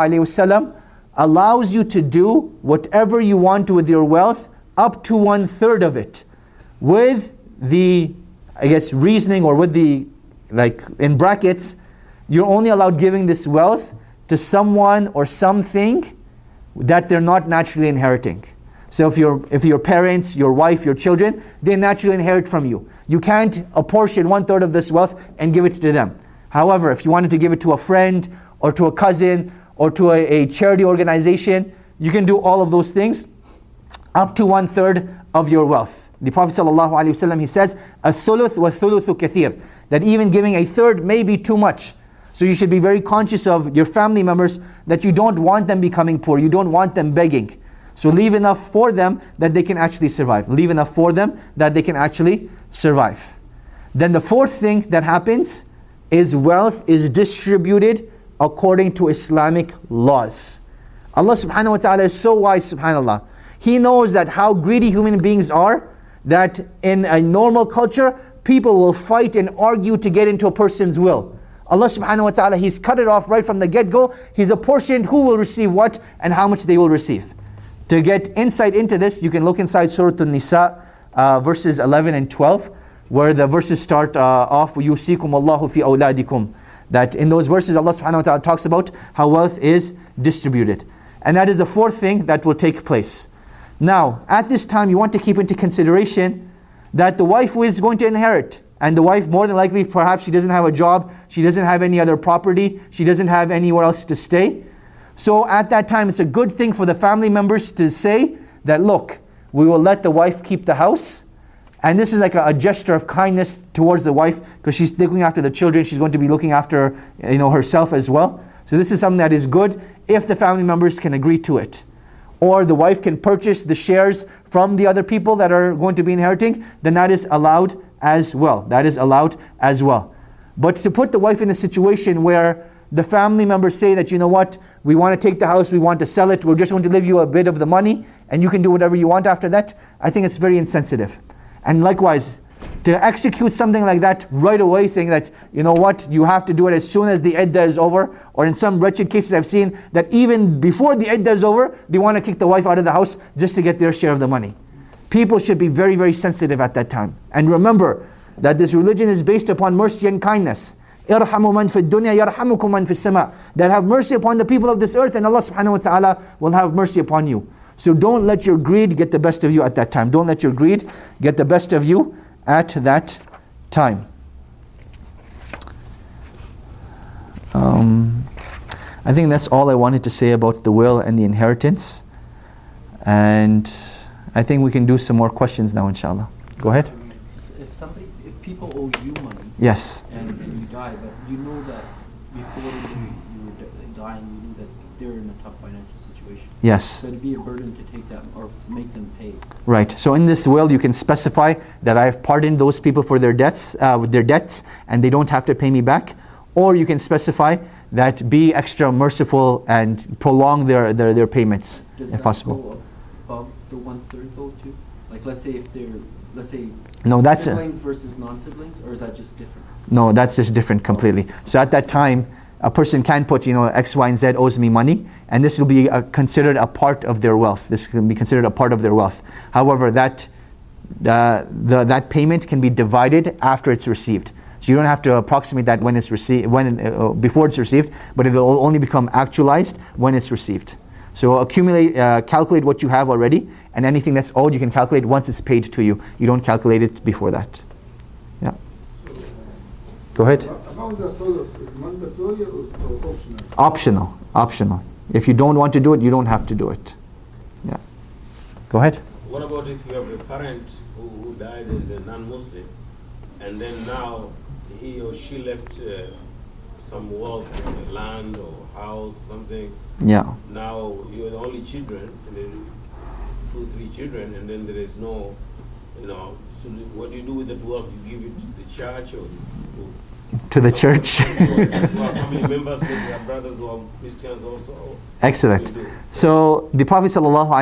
ﷺ allows you to do whatever you want with your wealth up to one third of it, with the, I guess, reasoning or with the, like in brackets, you're only allowed giving this wealth to someone or something that they're not naturally inheriting. So if your if your parents, your wife, your children, they naturally inherit from you. You can't apportion one third of this wealth and give it to them. However, if you wanted to give it to a friend or to a cousin or to a, a charity organization, you can do all of those things up to one third of your wealth. The Prophet ﷺ, he says, "Ath-thuluth wa thuluthu kathir," that even giving a third may be too much. So you should be very conscious of your family members that you don't want them becoming poor. You don't want them begging. So leave enough for them that they can actually survive. Leave enough for them that they can actually survive. Then the fourth thing that happens is wealth is distributed according to Islamic laws. Allah subhanahu wa ta'ala is so wise, subhanallah. He knows that how greedy human beings are, that in a normal culture, people will fight and argue to get into a person's will. Allah subhanahu wa ta'ala, He's cut it off right from the get-go. He's apportioned who will receive what and how much they will receive. To get insight into this, you can look inside Surah An-Nisa, uh, verses eleven and twelve, where the verses start uh, off, يُوصِيكُمُ اللَّهُ فِي أَوْلَادِكُمْ. That in those verses, Allah subhanahu wa ta'ala talks about how wealth is distributed. And that is the fourth thing that will take place. Now, at this time, you want to keep into consideration that the wife who is going to inherit, and the wife more than likely, perhaps she doesn't have a job, she doesn't have any other property, she doesn't have anywhere else to stay. So at that time, it's a good thing for the family members to say that, look, we will let the wife keep the house. And this is like a, a gesture of kindness towards the wife, because she's looking after the children, she's going to be looking after, you know, herself as well. So this is something that is good if the family members can agree to it. Or the wife can purchase the shares from the other people that are going to be inheriting, then that is allowed as well. That is allowed as well. But to put the wife in a situation where the family members say that, you know what, we want to take the house, we want to sell it, we're just going to give you a bit of the money, and you can do whatever you want after that, I think it's very insensitive. And likewise, to execute something like that right away, saying that, you know what, you have to do it as soon as the iddah is over, or in some wretched cases I've seen that even before the iddah is over, they want to kick the wife out of the house just to get their share of the money. People should be very, very sensitive at that time. And remember, that this religion is based upon mercy and kindness. إِرْحَمُوا مَنْ فِي الدُّنْيَا يَرْحَمُكُمْ مَنْ فِي السَّمَاءِ. That have mercy upon the people of this earth, and Allah subhanahu wa ta'ala will have mercy upon you. So don't let your greed get the best of you at that time. Don't let your greed get the best of you at that time. Um, I think that's all I wanted to say about the will and the inheritance. And I think we can do some more questions now, inshallah. Go ahead. If somebody, if people owe you money, yes, and, and you die, but you know that before you, you were d- dying, you knew that they're in a tough financial situation. Yes. So it'd be a burden to take that or make them pay. Right. So in this will, you can specify that I have pardoned those people for their debts, uh, with their debts, and they don't have to pay me back. Or you can specify that be extra merciful and prolong their their, their payments, Does if that possible. go above the one third though too? Like let's say if they're, let's say No, that's a, siblings versus non-siblings, or is that just different? no, that's just different completely. So at that time, a person can put, you know, X, Y, and Z owes me money, and this will be a, considered a part of their wealth. This can be considered a part of their wealth. However, that uh, the that payment can be divided after it's received. So you don't have to approximate that when it's received, when uh, before it's received, but it will only become actualized when it's received. So accumulate, uh, calculate what you have already, and anything that's owed, you can calculate once it's paid to you. You don't calculate it before that. Yeah. Go ahead. About the thuluth, is mandatory or optional? Optional. Optional. If you don't want to do it, you don't have to do it. Yeah. Go ahead. What about if you have a parent who, who died as a non-Muslim, and then now he or she left uh, some wealth, uh, land or house, something. Yeah. Now you're the only children, and then two, three children, and then there is no, you know. So what do you do with that wealth? You give it to the church or to, To the church. to our family members, maybe our brothers who are Christians also. Excellent. What do you do? So the Prophet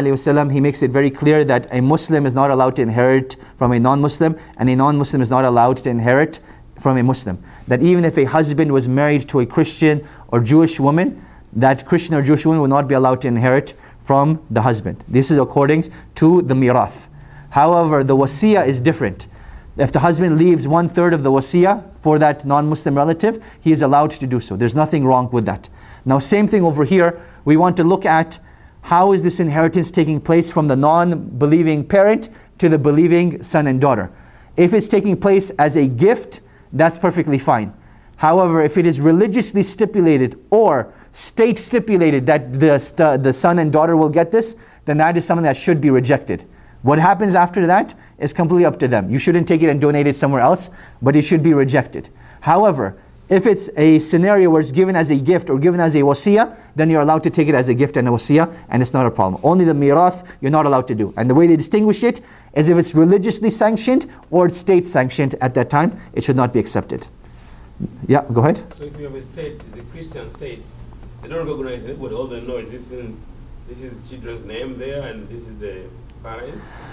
ﷺ, he makes it very clear that a Muslim is not allowed to inherit from a non-Muslim, and a non-Muslim is not allowed to inherit from a Muslim. That even if a husband was married to a Christian or Jewish woman, that Christian or Jewish woman will not be allowed to inherit from the husband. This is according to the mirath. However, the wasiyah is different. If the husband leaves one third of the wasiyah for that non-Muslim relative, he is allowed to do so. There's nothing wrong with that. Now, same thing over here. We want to look at how is this inheritance taking place from the non-believing parent to the believing son and daughter. If it's taking place as a gift, that's perfectly fine. However, if it is religiously stipulated or state stipulated that the, st- the son and daughter will get this, then that is something that should be rejected. What happens after that is completely up to them. You shouldn't take it and donate it somewhere else, but it should be rejected. However, if it's a scenario where it's given as a gift or given as a wasiyah, then you're allowed to take it as a gift and a wasiyah, and it's not a problem. Only the mirath you're not allowed to do. And the way they distinguish it is if it's religiously sanctioned or it's state sanctioned at that time, it should not be accepted. Yeah, go ahead. So if you have a state, it's a Christian state, they don't recognize anybody. All they know is this is, this is children's name there, and this is the parent.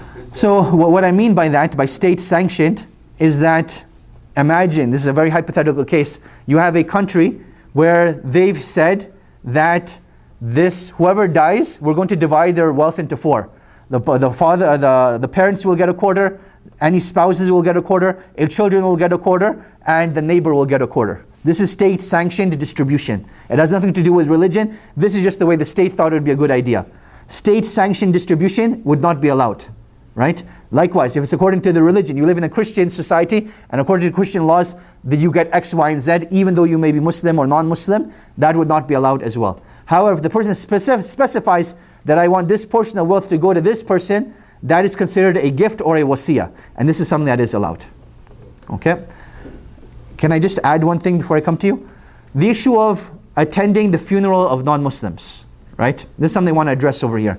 So wh- what I mean by that, by state sanctioned, is that imagine, this is a very hypothetical case, you have a country where they've said that this, whoever dies, we're going to divide their wealth into four. The, the father, the, the parents will get a quarter, any spouses will get a quarter, if children will get a quarter, and the neighbor will get a quarter. This is state sanctioned distribution. It has nothing to do with religion. This is just the way the state thought it would be a good idea. State sanctioned distribution would not be allowed, right? Likewise, if it's according to the religion, you live in a Christian society, and according to Christian laws, that you get X, Y, and Z, even though you may be Muslim or non-Muslim, that would not be allowed as well. However, if the person specif- specifies that I want this portion of wealth to go to this person, that is considered a gift or a wasiyah, and this is something that is allowed. Okay? Can I just add one thing before I come to you? The issue of attending the funeral of non-Muslims, right? This is something I want to address over here.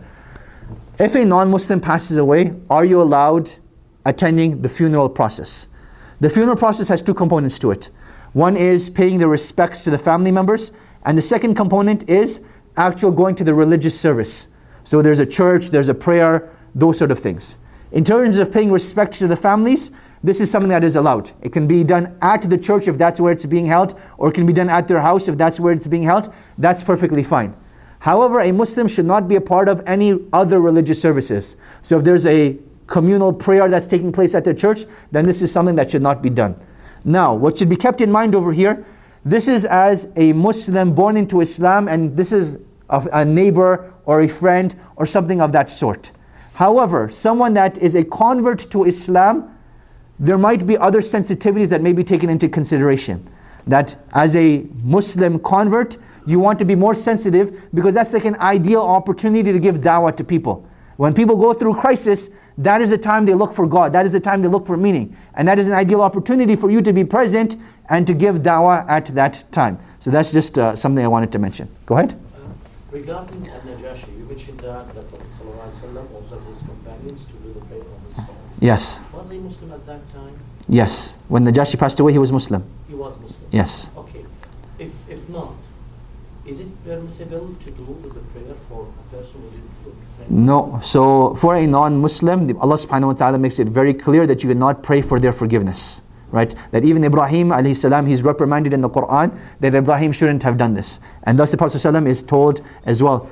If a non-Muslim passes away, are you allowed attending the funeral process? The funeral process has two components to it. One is paying the respects to the family members, and the second component is actual going to the religious service. So there's a church, there's a prayer, those sort of things. In terms of paying respect to the families, this is something that is allowed. It can be done at the church if that's where it's being held, or it can be done at their house if that's where it's being held. That's perfectly fine. However, a Muslim should not be a part of any other religious services. So if there's a communal prayer that's taking place at their church, then this is something that should not be done. Now, what should be kept in mind over here, this is as a Muslim born into Islam, and this is a, a neighbor or a friend or something of that sort. However, someone that is a convert to Islam, there might be other sensitivities that may be taken into consideration. That as a Muslim convert, you want to be more sensitive, because that's like an ideal opportunity to give da'wah to people. When people go through crisis, that is the time they look for God. That is the time they look for meaning. And that is an ideal opportunity for you to be present and to give da'wah at that time. So that's just uh, something I wanted to mention. Go ahead. Uh, regarding Al-Najashi, you mentioned that the Prophet ﷺ ordered his companions to do the prayer on the stone. Yes. Was he Muslim at that time? Yes. When Najashi passed away, he was Muslim. He was Muslim? Yes. Okay. If, if not, is it permissible to do the prayer for a person who didn't do it? No. So for a non-Muslim, Allah subhanahu wa ta'ala makes it very clear that you cannot pray for their forgiveness. Right? That even Ibrahim alayhi salam, he's reprimanded in the Quran that Ibrahim shouldn't have done this. And thus the Prophet ﷺ is told as well,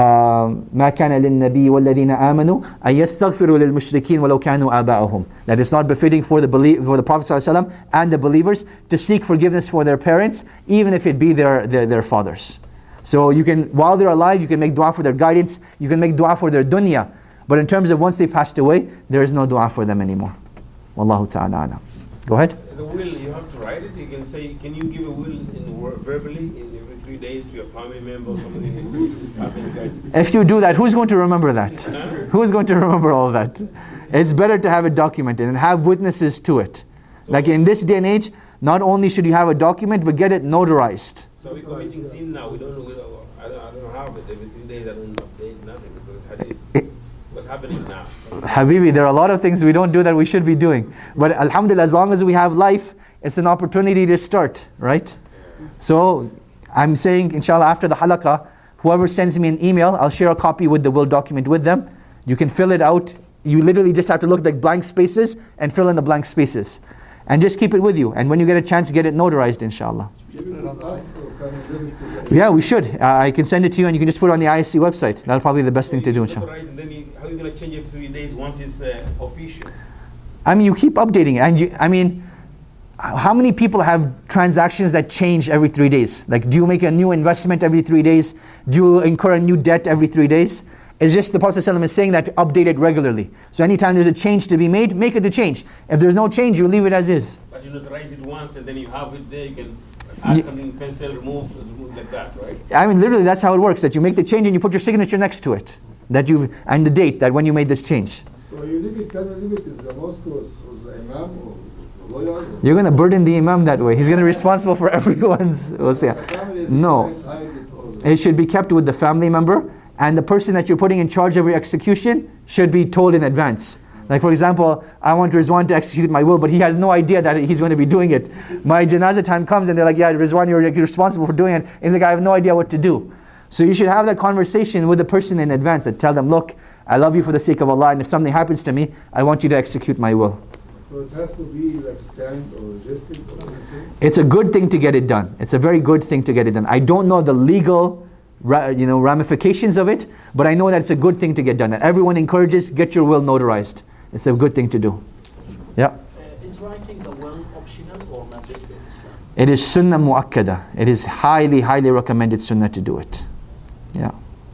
مَا كَانَ لِلنَّبِيِّ وَالَّذِينَ آمَنُوا أَن يَسْتَغْفِرُوا لِلْمُشْرِكِينَ وَلَوْ كَانُوا آبَاءَهُم. That it's not befitting for the, belie- for the Prophet ﷺ and the believers to seek forgiveness for their parents, even if it be their, their, their fathers. So you can, while they're alive, you can make dua for their guidance, you can make dua for their dunya. But in terms of once they've passed away, there is no dua for them anymore. Wallahu ta'ala alam. Go ahead. As a will, you have to write it. You can say, can you give a will in word, verbally in every three days to your family member or something? This happens, guys. If you do that, who's going to remember that? Huh? Who's going to remember all of that? It's better to have it documented and have witnesses to it. So, Like in this day and age, not only should you have a document, but get it notarized. So we're committing sin now. We don't. We don't I, don't, I don't have it every three days. I don't update nothing because hadith. What's happening now? Habibi, there are a lot of things we don't do that we should be doing. But alhamdulillah, as long as we have life, it's an opportunity to start, right? So I'm saying, inshallah, after the halaqah, whoever sends me an email, I'll share a copy with the will document with them. You can fill it out. You literally just have to look at the blank spaces and fill in the blank spaces. And just keep it with you. And when you get a chance, get it notarized, inshallah. Yeah, we should. Uh, I can send it to you and you can just put it on the I S C website. That'll probably be the best thing to do, inshallah. And then you, how are you going to change it three days once it's uh, official? I mean, you keep updating it. And you, I mean, how many people have transactions that change every three days? Like, do you make a new investment every three days? Do you incur a new debt every three days? It's just the Prophet ﷺ is saying that to update it regularly. So anytime there's a change to be made, make it a change. If there's no change, you leave it as is. But you notarize it once and then you have it there, you can add Yeah. something, pencil, remove, remove like that, right? I mean, literally, that's how it works. That you make the change and you put your signature next to it. That you and the date that when you made this change. So you leave it, can you leave it in the mosque was, was the imam or the lawyer? Or You're going to burden the imam that way. He's going to be responsible for everyone's. No. It should be kept with the family member. And the person that you're putting in charge of your execution should be told in advance. Like for example, I want Rizwan to execute my will, but he has no idea that he's going to be doing it. My janazah time comes and they're like, yeah, Rizwan, you're responsible for doing it. He's like, I have no idea what to do. So you should have that conversation with the person in advance and tell them, look, I love you for the sake of Allah, and if something happens to me, I want you to execute my will. So it has to be like stamped or registered or anything? It's a good thing to get it done. It's a very good thing to get it done. I don't know the legal Ra- you know, ramifications of it, but I know that it's a good thing to get done. That everyone encourages, get your will notarized. It's a good thing to do. Yeah. Uh, is writing the will optional or mandatory in Islam? It is sunnah mu'akkada. It is highly, highly recommended sunnah to do it. Yeah.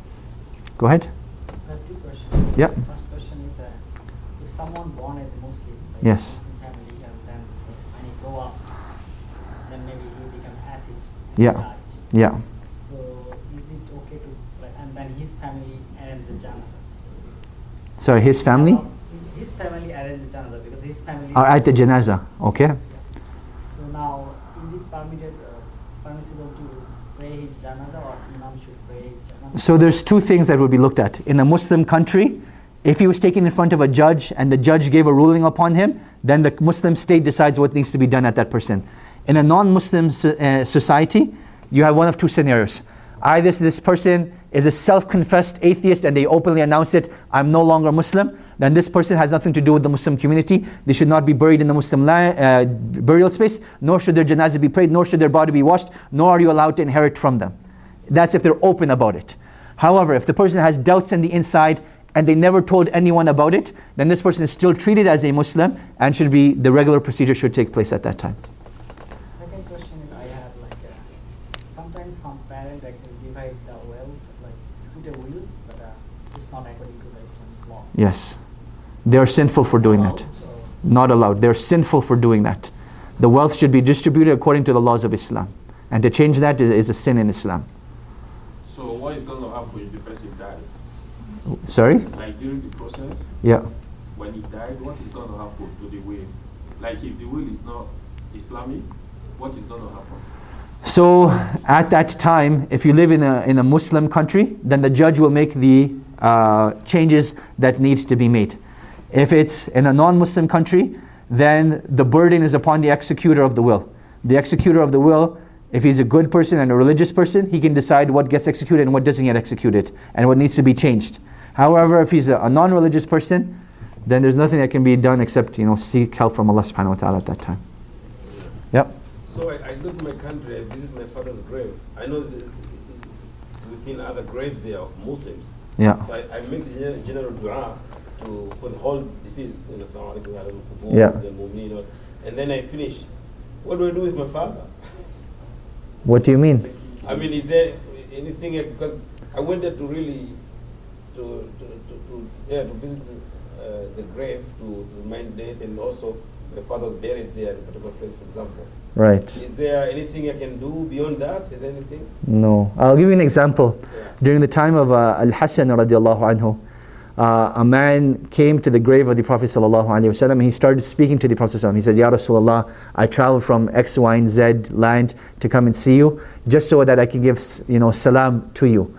Go ahead. I have two questions. Yeah. First question is, uh, if someone born as a Muslim, like Yes. Muslim family, and then when he grow up, then maybe he become atheist. and Yeah. died. Yeah. So is it okay to, like, and then his family arrange the janaza? Sorry, his family Now, his family arrange the janaza because his family. are at the janazah. Okay. So now, is it permitted, uh, permissible to pray his janaza, or imam should pray his janaza? So there's two things that would be looked at. In a Muslim country, if he was taken in front of a judge and the judge gave a ruling upon him, then the Muslim state decides what needs to be done at that person. In a non-Muslim so, uh, society, you have one of two scenarios. Either this person is a self-confessed atheist and they openly announce it, I'm no longer Muslim, then this person has nothing to do with the Muslim community. They should not be buried in the Muslim la- uh, burial space, nor should their janazah be prayed, nor should their body be washed, nor are you allowed to inherit from them. That's if they're open about it. However, if the person has doubts on the inside and they never told anyone about it, then this person is still treated as a Muslim and should be, the regular procedure should take place at that time. Second question is I have like uh, sometimes some parent actually divide the wealth like put a will, but uh, it's not according to the Islamic law. Yes. They are sinful for doing that. Allowed, or- Not allowed. They're sinful for doing that. The wealth should be distributed according to the laws of Islam. And to change that is, is a sin in Islam. So what is going to happen if the person died? Sorry? Like during the process, Yeah. when he died, what is going to happen to the will? Like if the will is not Islamic, what is going to happen? So at that time, if you live in a, in a Muslim country, then the judge will make the uh, changes that needs to be made. If it's in a non-Muslim country, then the burden is upon the executor of the will. The executor of the will, if he's a good person and a religious person, he can decide what gets executed and what doesn't get executed and what needs to be changed. However, if he's a, a non-religious person, then there's nothing that can be done except, you know, seek help from Allah subhanahu wa ta'ala at that time. Yep. So I, I go to my country, I visit my father's grave. I know this is it's, it's within other graves there of Muslims. Yeah. So I, I make the gen- general dua to for the whole disease, you know, Assalamu alaikum, wa rahmatullahi, Yeah. wa barakatuh, and then I finish. What do I do with my father? What do you mean? I mean, is there anything, because I went there to really, to, to, to, to yeah, to visit the, uh, the grave, to, to remind death, and also my father's buried there in a particular place, for example. Right. Is there anything I can do beyond that? Is there anything? No. I'll give you an example. Yeah. During the time of uh, Al-Hasan radiallahu anhu, uh, a man came to the grave of the Prophet sallallahu alaihi wasallam and he started speaking to the Prophet sallallahu alaihi wasallam. He says, Ya Rasulullah, I traveled from X, Y, and Z land to come and see you, just so that I can give, you know, salam to you.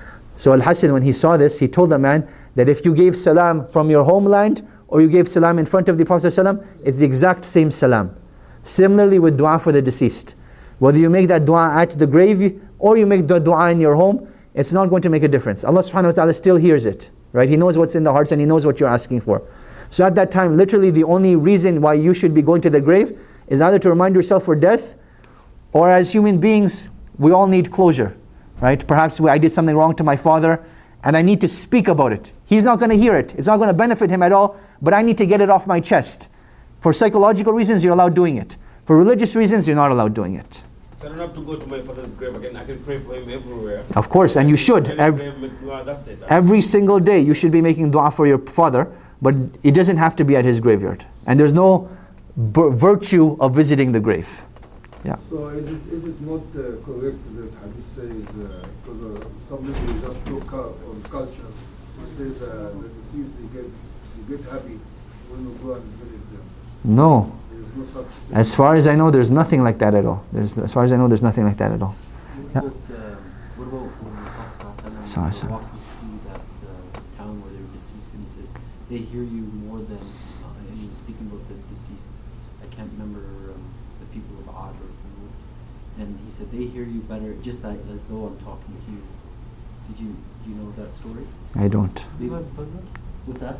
So Al-Hasan, when he saw this, he told the man that if you gave salam from your homeland or you gave salam in front of the Prophet sallallahu alaihi wasallam, it's the exact same salam. Similarly with dua for the deceased. Whether you make that dua at the grave or you make the dua in your home, it's not going to make a difference. Allah subhanahu wa ta'ala still hears it. Right? He knows what's in the hearts and He knows what you're asking for. So at that time, literally the only reason why you should be going to the grave is either to remind yourself for death, or as human beings, we all need closure. Right? Perhaps I did something wrong to my father and I need to speak about it. He's not going to hear it. It's not going to benefit him at all, but I need to get it off my chest. For psychological reasons, you're allowed doing it. For religious reasons, you're not allowed doing it. So I don't have to go to my father's grave again. I can pray for him everywhere. Of course, and you should. Any Every, grave, make dua, that's it. every single day, you should be making dua for your father, but it doesn't have to be at his graveyard. And there's no b- virtue of visiting the grave. Yeah. So is it is it not uh, correct that hadith says, because uh, uh, some people just look up on culture, who says uh, the deceased, they get, they get happy when you go and visit them. No. There is no such thing. As far as I know, there's nothing like that at all. There's, as far as I know, there's nothing like that at all. Yeah. What, um, what about when the Prophet ﷺ Sorry, was sorry. walking through that uh, town where they were deceased, and he says, they hear you more than, uh, and he was speaking about the deceased, I can't remember um, the people of Ad or Thamud, and he said, they hear you better, just like, as though I'm talking to you. Did you, do you know that story? I don't. They- What's that?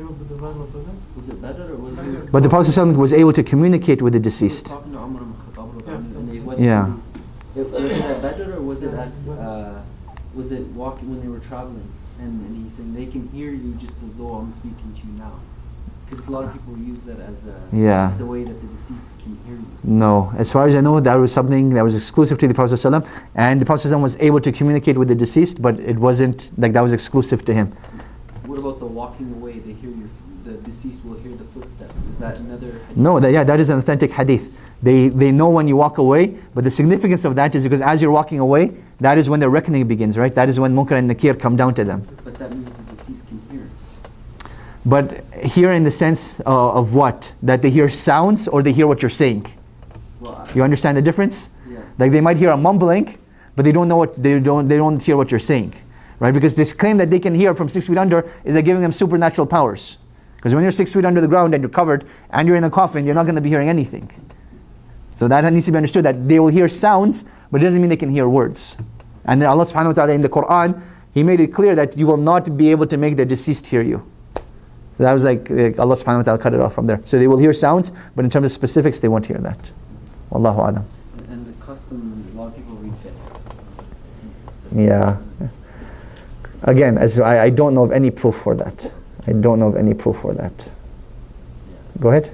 Was it better or was it? But the Prophet ﷺ was able to communicate with the He was deceased. talking to Umar ibn Khattab and they went Yeah. through- it- was it at Badr or was it at, uh, was it walking when they were traveling? And, and he's saying they can hear you just as though I'm speaking to you now. Because a lot of people use that as a, Yeah. as a way that the deceased can hear you. No. As far as I know, that was something that was exclusive to the Prophet ﷺ, and the Prophet ﷺ was able to communicate with the deceased, but it wasn't like that was exclusive to him. What about the walking away? They hear your, f- the deceased will hear the footsteps. Is that another? No, that, yeah, that is an authentic hadith. They they know when you walk away, but the significance of that is because as you're walking away, that is when the reckoning begins, right? That is when Munkar and Nakir come down to them. But that means the deceased can hear. But here in the sense uh, of what? That they hear sounds or they hear what you're saying. Well, I- You understand the difference? yeah. Like they might hear a mumbling, but they don't know what they don't they don't hear what you're saying. Right? Because this claim that they can hear from six feet under is like giving them supernatural powers. Because when you're six feet under the ground and you're covered and you're in a coffin, you're not going to be hearing anything. So that needs to be understood, that they will hear sounds, but it doesn't mean they can hear words. And then Allah subhanahu wa ta'ala in the Quran, He made it clear that you will not be able to make the deceased hear you. So that was like, like Allah subhanahu wa ta'ala cut it off from there. So they will hear sounds, but in terms of specifics, they won't hear that. Wallahu a'lam. And the custom, a lot of people read fiqh. Deceased. Yeah. Again, as I, I don't know of any proof for that. I don't know of any proof for that. Go ahead.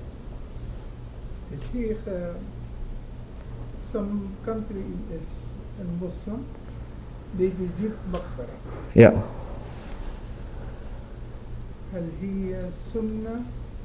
Sheikh, uh, some country is a Muslim, they visit Maqbara. Yeah. هل هي سنة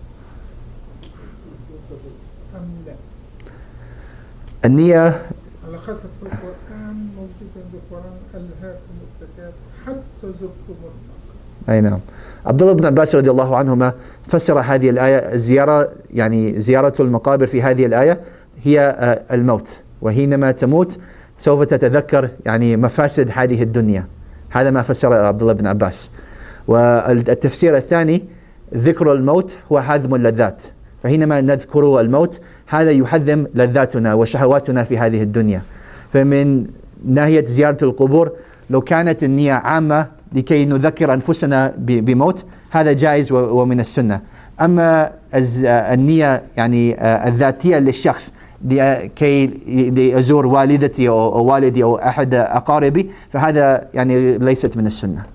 أم لا؟ النية على خاطر في القرآن موجود في القرآن ألهاكم التكاثر حتى زرتم المقابر. أي نعم. عبد الله بن عباس رضي الله عنهما فسر هذه الآية الزيارة يعني زيارة المقابر في هذه الآية هي الموت، وحينما تموت سوف تتذكر يعني مفاسد هذه الدنيا. هذا ما فسر عبد الله بن عباس. والتفسير الثاني ذكر الموت هو هضم اللذات، فحينما نذكر الموت هذا يحذم لذاتنا وشهواتنا في هذه الدنيا. فمن ناحية زيارة القبور لو كانت النية عامة لكي نذكر أنفسنا بموت هذا جائز ومن السنة. أما النية يعني الذاتية للشخص كي أزور والدتي أو والدي أو أحد أقاربي فهذا يعني ليست من السنة.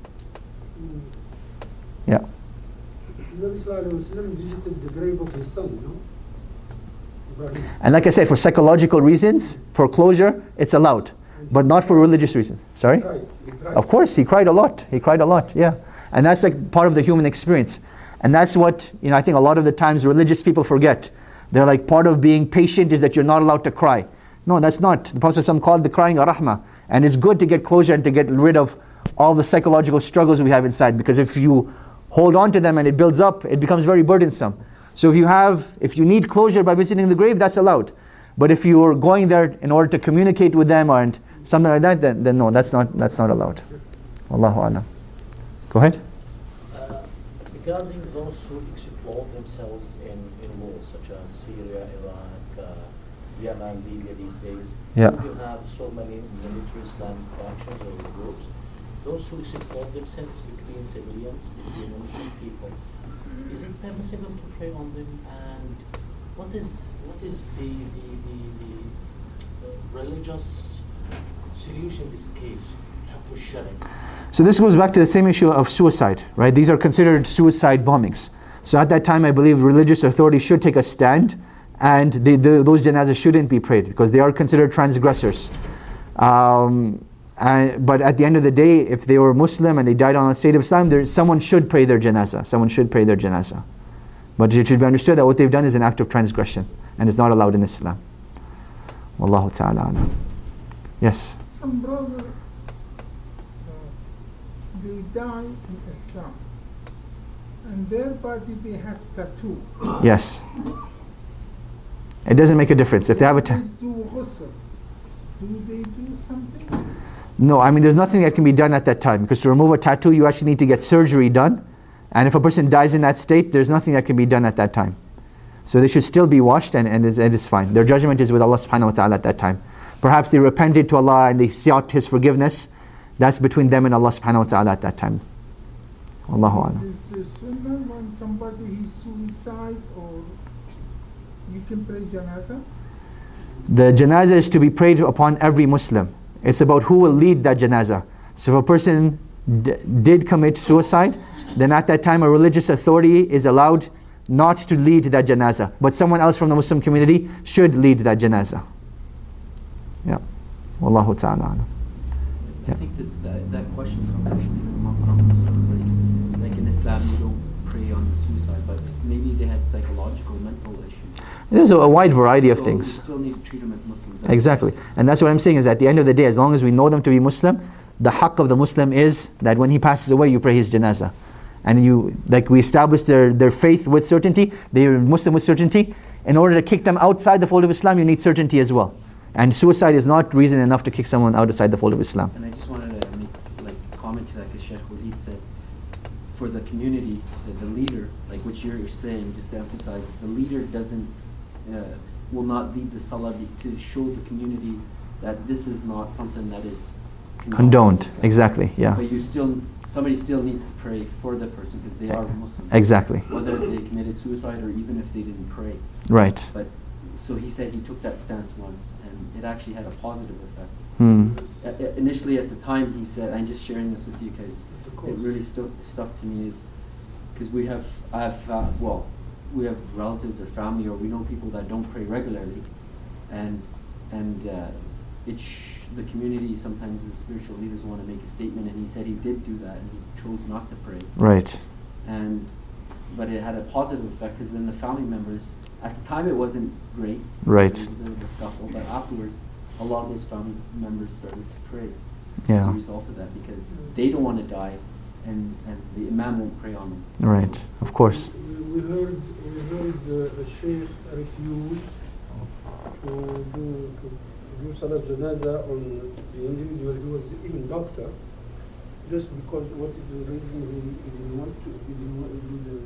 Yeah. Nabi Sallallahu Alaihi Wasallam visited the grave of his son, you know? Ibrahim. And like I said, for psychological reasons, for closure, it's allowed, but not for religious reasons. Sorry? He cried. He cried. Of course, he cried a lot. He cried a lot, yeah. And that's like part of the human experience. And that's what, you know, I think a lot of the times religious people forget. They're like, part of being patient is that you're not allowed to cry. No, that's not. The Prophet ﷺ called the crying a rahmah. And it's good to get closure and to get rid of all the psychological struggles we have inside. Because if you hold on to them and it builds up, it becomes very burdensome. So if you have, if you need closure by visiting the grave, that's allowed. But if you're going there in order to communicate with them or something like that, then, then no, that's not that's not allowed. Wallahu alam. Go ahead. Uh, regarding those who explode themselves in, in wars such as Syria, Iraq, uh, Yemen, Libya these days, Yeah. you have so many military Islamic factions or groups. Those who explode themselves between civilians, between innocent people, is it permissible to pray on them? And what is what is the the, the, the religious solution in this case? So this goes back to the same issue of suicide, right? These are considered suicide bombings. So at that time, I believe religious authorities should take a stand, and they, the, those janazas shouldn't be prayed because they are considered transgressors. Um, and, but at the end of the day, if they were Muslim and they died on the state of Islam, there, someone should pray their janazah. Someone should pray their janazah. But it should be understood that what they've done is an act of transgression and is not allowed in Islam. Wallahu ta'ala alam. Yes. Some brother, uh, they die in Islam, and their body they have tattoo. Yes. It doesn't make a difference if they have a They tattoo. do ghusl. Do they do something? No, I mean there's nothing that can be done at that time because to remove a tattoo you actually need to get surgery done, and if a person dies in that state there's nothing that can be done at that time. So they should still be washed and, and it is fine. Their judgment is with Allah subhanahu wa ta'ala at that time. Perhaps they repented to Allah and they sought His forgiveness. That's between them and Allah subhanahu wa ta'ala at that time. Wallahu a'lam. Is it sunnah when somebody is suicide or you can pray janazah? The janazah is to be prayed upon every Muslim. It's about who will lead that janazah. So if a person d- did commit suicide, then at that time a religious authority is allowed not to lead that janazah, but someone else from the Muslim community should lead that janazah. Yeah. Wallahu ta'ala alam. I think this, that, that question from Muhammad was like, like in Islam you don't pray on the suicide, but maybe they had psychological, mental issues. There's a, a wide variety of So things. You still need to treat them as Muslims. Exactly. And that's what I'm saying is at the end of the day, as long as we know them to be Muslim, the haqq of the Muslim is that when he passes away, you pray his janazah. And you, like we establish their, their faith with certainty, they are Muslim with certainty. In order to kick them outside the fold of Islam, you need certainty as well. And suicide is not reason enough to kick someone outside the fold of Islam. And I just wanted to make like comment to that because Sheikh Walid said, for the community, the, the leader, like what you're saying, just to emphasize, is the leader doesn't, uh, will not lead the salah to show the community that this is not something that is Condoned, exactly, yeah. But you still, somebody still needs to pray for the person because they are Muslim. Exactly. Whether they committed suicide or even if they didn't pray. Right. But so he said he took that stance once, and it actually had a positive effect. Hmm. Uh, uh, initially at the time he said, I'm just sharing this with you because it really stu- stuck to me, is because we have, I have, uh, well, we have relatives or family, or we know people that don't pray regularly, and and uh, it sh- the community, sometimes the spiritual leaders want to make a statement, and he said he did do that, and he chose not to pray. Right. And but it had a positive effect, because then the family members, at the time it wasn't great. Right. There was a bit of a scuffle, but afterwards, a lot of those family members started to pray as Yeah. a result of that, because they don't want to die, and, and the imam won't pray on them. Right. Of course. We heard, we heard uh, a sheikh refuse to do, to do salat janaza on the individual who was even doctor, just because what is the reason he, he didn't want to, he didn't want to do the,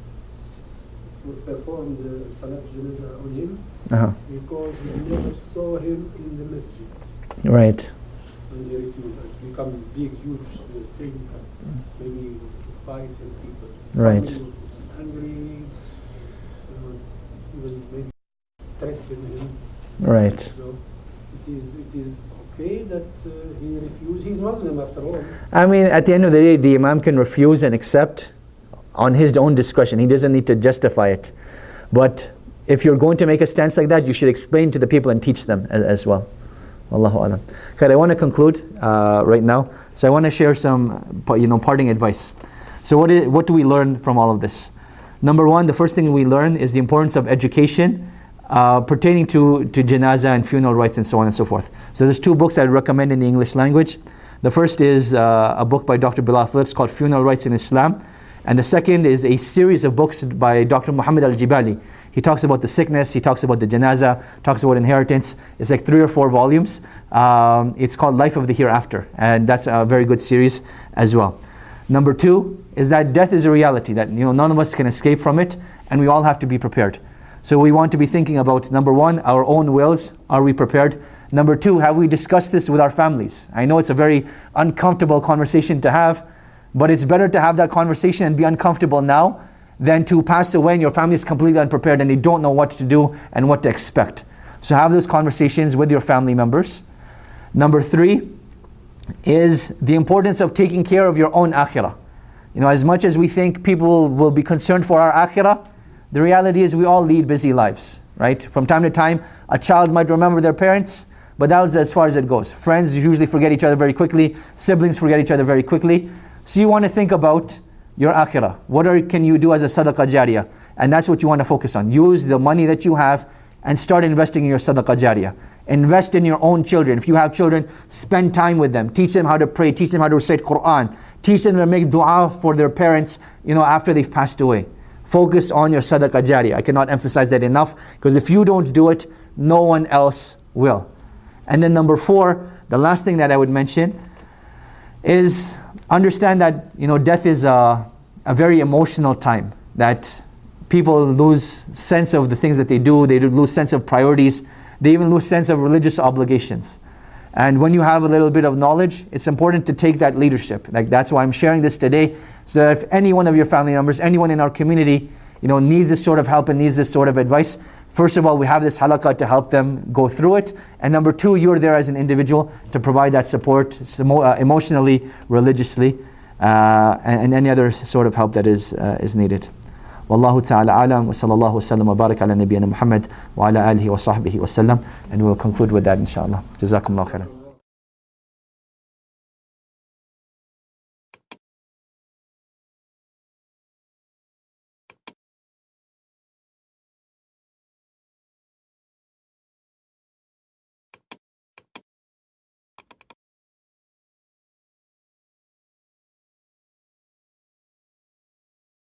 to perform the salat janaza on him, Uh-huh. because he never saw him in the masjid. Right. And he refused. It become big, huge uh, thing, uh, maybe to fight and people. Right. Family was angry, uh, even maybe threatening him. Right. So it is, it is okay that uh, he refused. He's Muslim after all. I mean, at the end of the day, the imam can refuse and accept on his own discretion. He doesn't need to justify it. But if you're going to make a stance like that, you should explain to the people and teach them as, as well. Wallahu alam. Okay, I want to conclude uh, right now. So I want to share some, you know, parting advice. So what is, what do we learn from all of this? Number one, the first thing we learn is the importance of education uh, pertaining to, to janazah and funeral rites and so on and so forth. So there's two books I'd recommend in the English language. The first is uh, a book by Doctor Bilal Phillips called Funeral Rites in Islam. And the second is a series of books by Doctor Muhammad Al-Jibali. He talks about the sickness, he talks about the janazah, talks about inheritance. It's like three or four volumes. Um, it's called Life of the Hereafter. And that's a very good series as well. Number two is that death is a reality, that, you know, none of us can escape from it, and we all have to be prepared. So we want to be thinking about, number one, our own wills. Are we prepared? Number two, have we discussed this with our families? I know it's a very uncomfortable conversation to have, but it's better to have that conversation and be uncomfortable now than to pass away and your family is completely unprepared and they don't know what to do and what to expect. So have those conversations with your family members. Number three is the importance of taking care of your own akhirah. You know, as much as we think people will be concerned for our akhirah, the reality is we all lead busy lives, right? From time to time, a child might remember their parents, but that's as far as it goes. Friends usually forget each other very quickly. Siblings forget each other very quickly. So you want to think about your akhirah. What are, can you do as a sadaqah jariyah? And that's what you want to focus on. Use the money that you have and start investing in your sadaqah jariyah. Invest in your own children. If you have children, spend time with them. Teach them how to pray. Teach them how to recite Quran. Teach them to make dua for their parents, you know, after they've passed away. Focus on your sadaqah jariyah. I cannot emphasize that enough, because if you don't do it, no one else will. And then number four, the last thing that I would mention is understand that, you know, death is a, a very emotional time, that people lose sense of the things that they do, they lose sense of priorities, they even lose sense of religious obligations. And when you have a little bit of knowledge, it's important to take that leadership. Like, that's why I'm sharing this today, so that if any one of your family members, anyone in our community, you know, needs this sort of help and needs this sort of advice, first of all, we have this halaqah to help them go through it. And number two, you're there as an individual to provide that support uh, emotionally, religiously, uh, and, and any other sort of help that is uh, is needed. Wallahu ta'ala alam, wa sallallahu wa sallam wa barak ala nabiyyina Muhammad wa ala alihi wa sahbihi wa sallam. And we'll conclude with that, inshallah. Jazakumullah khairan.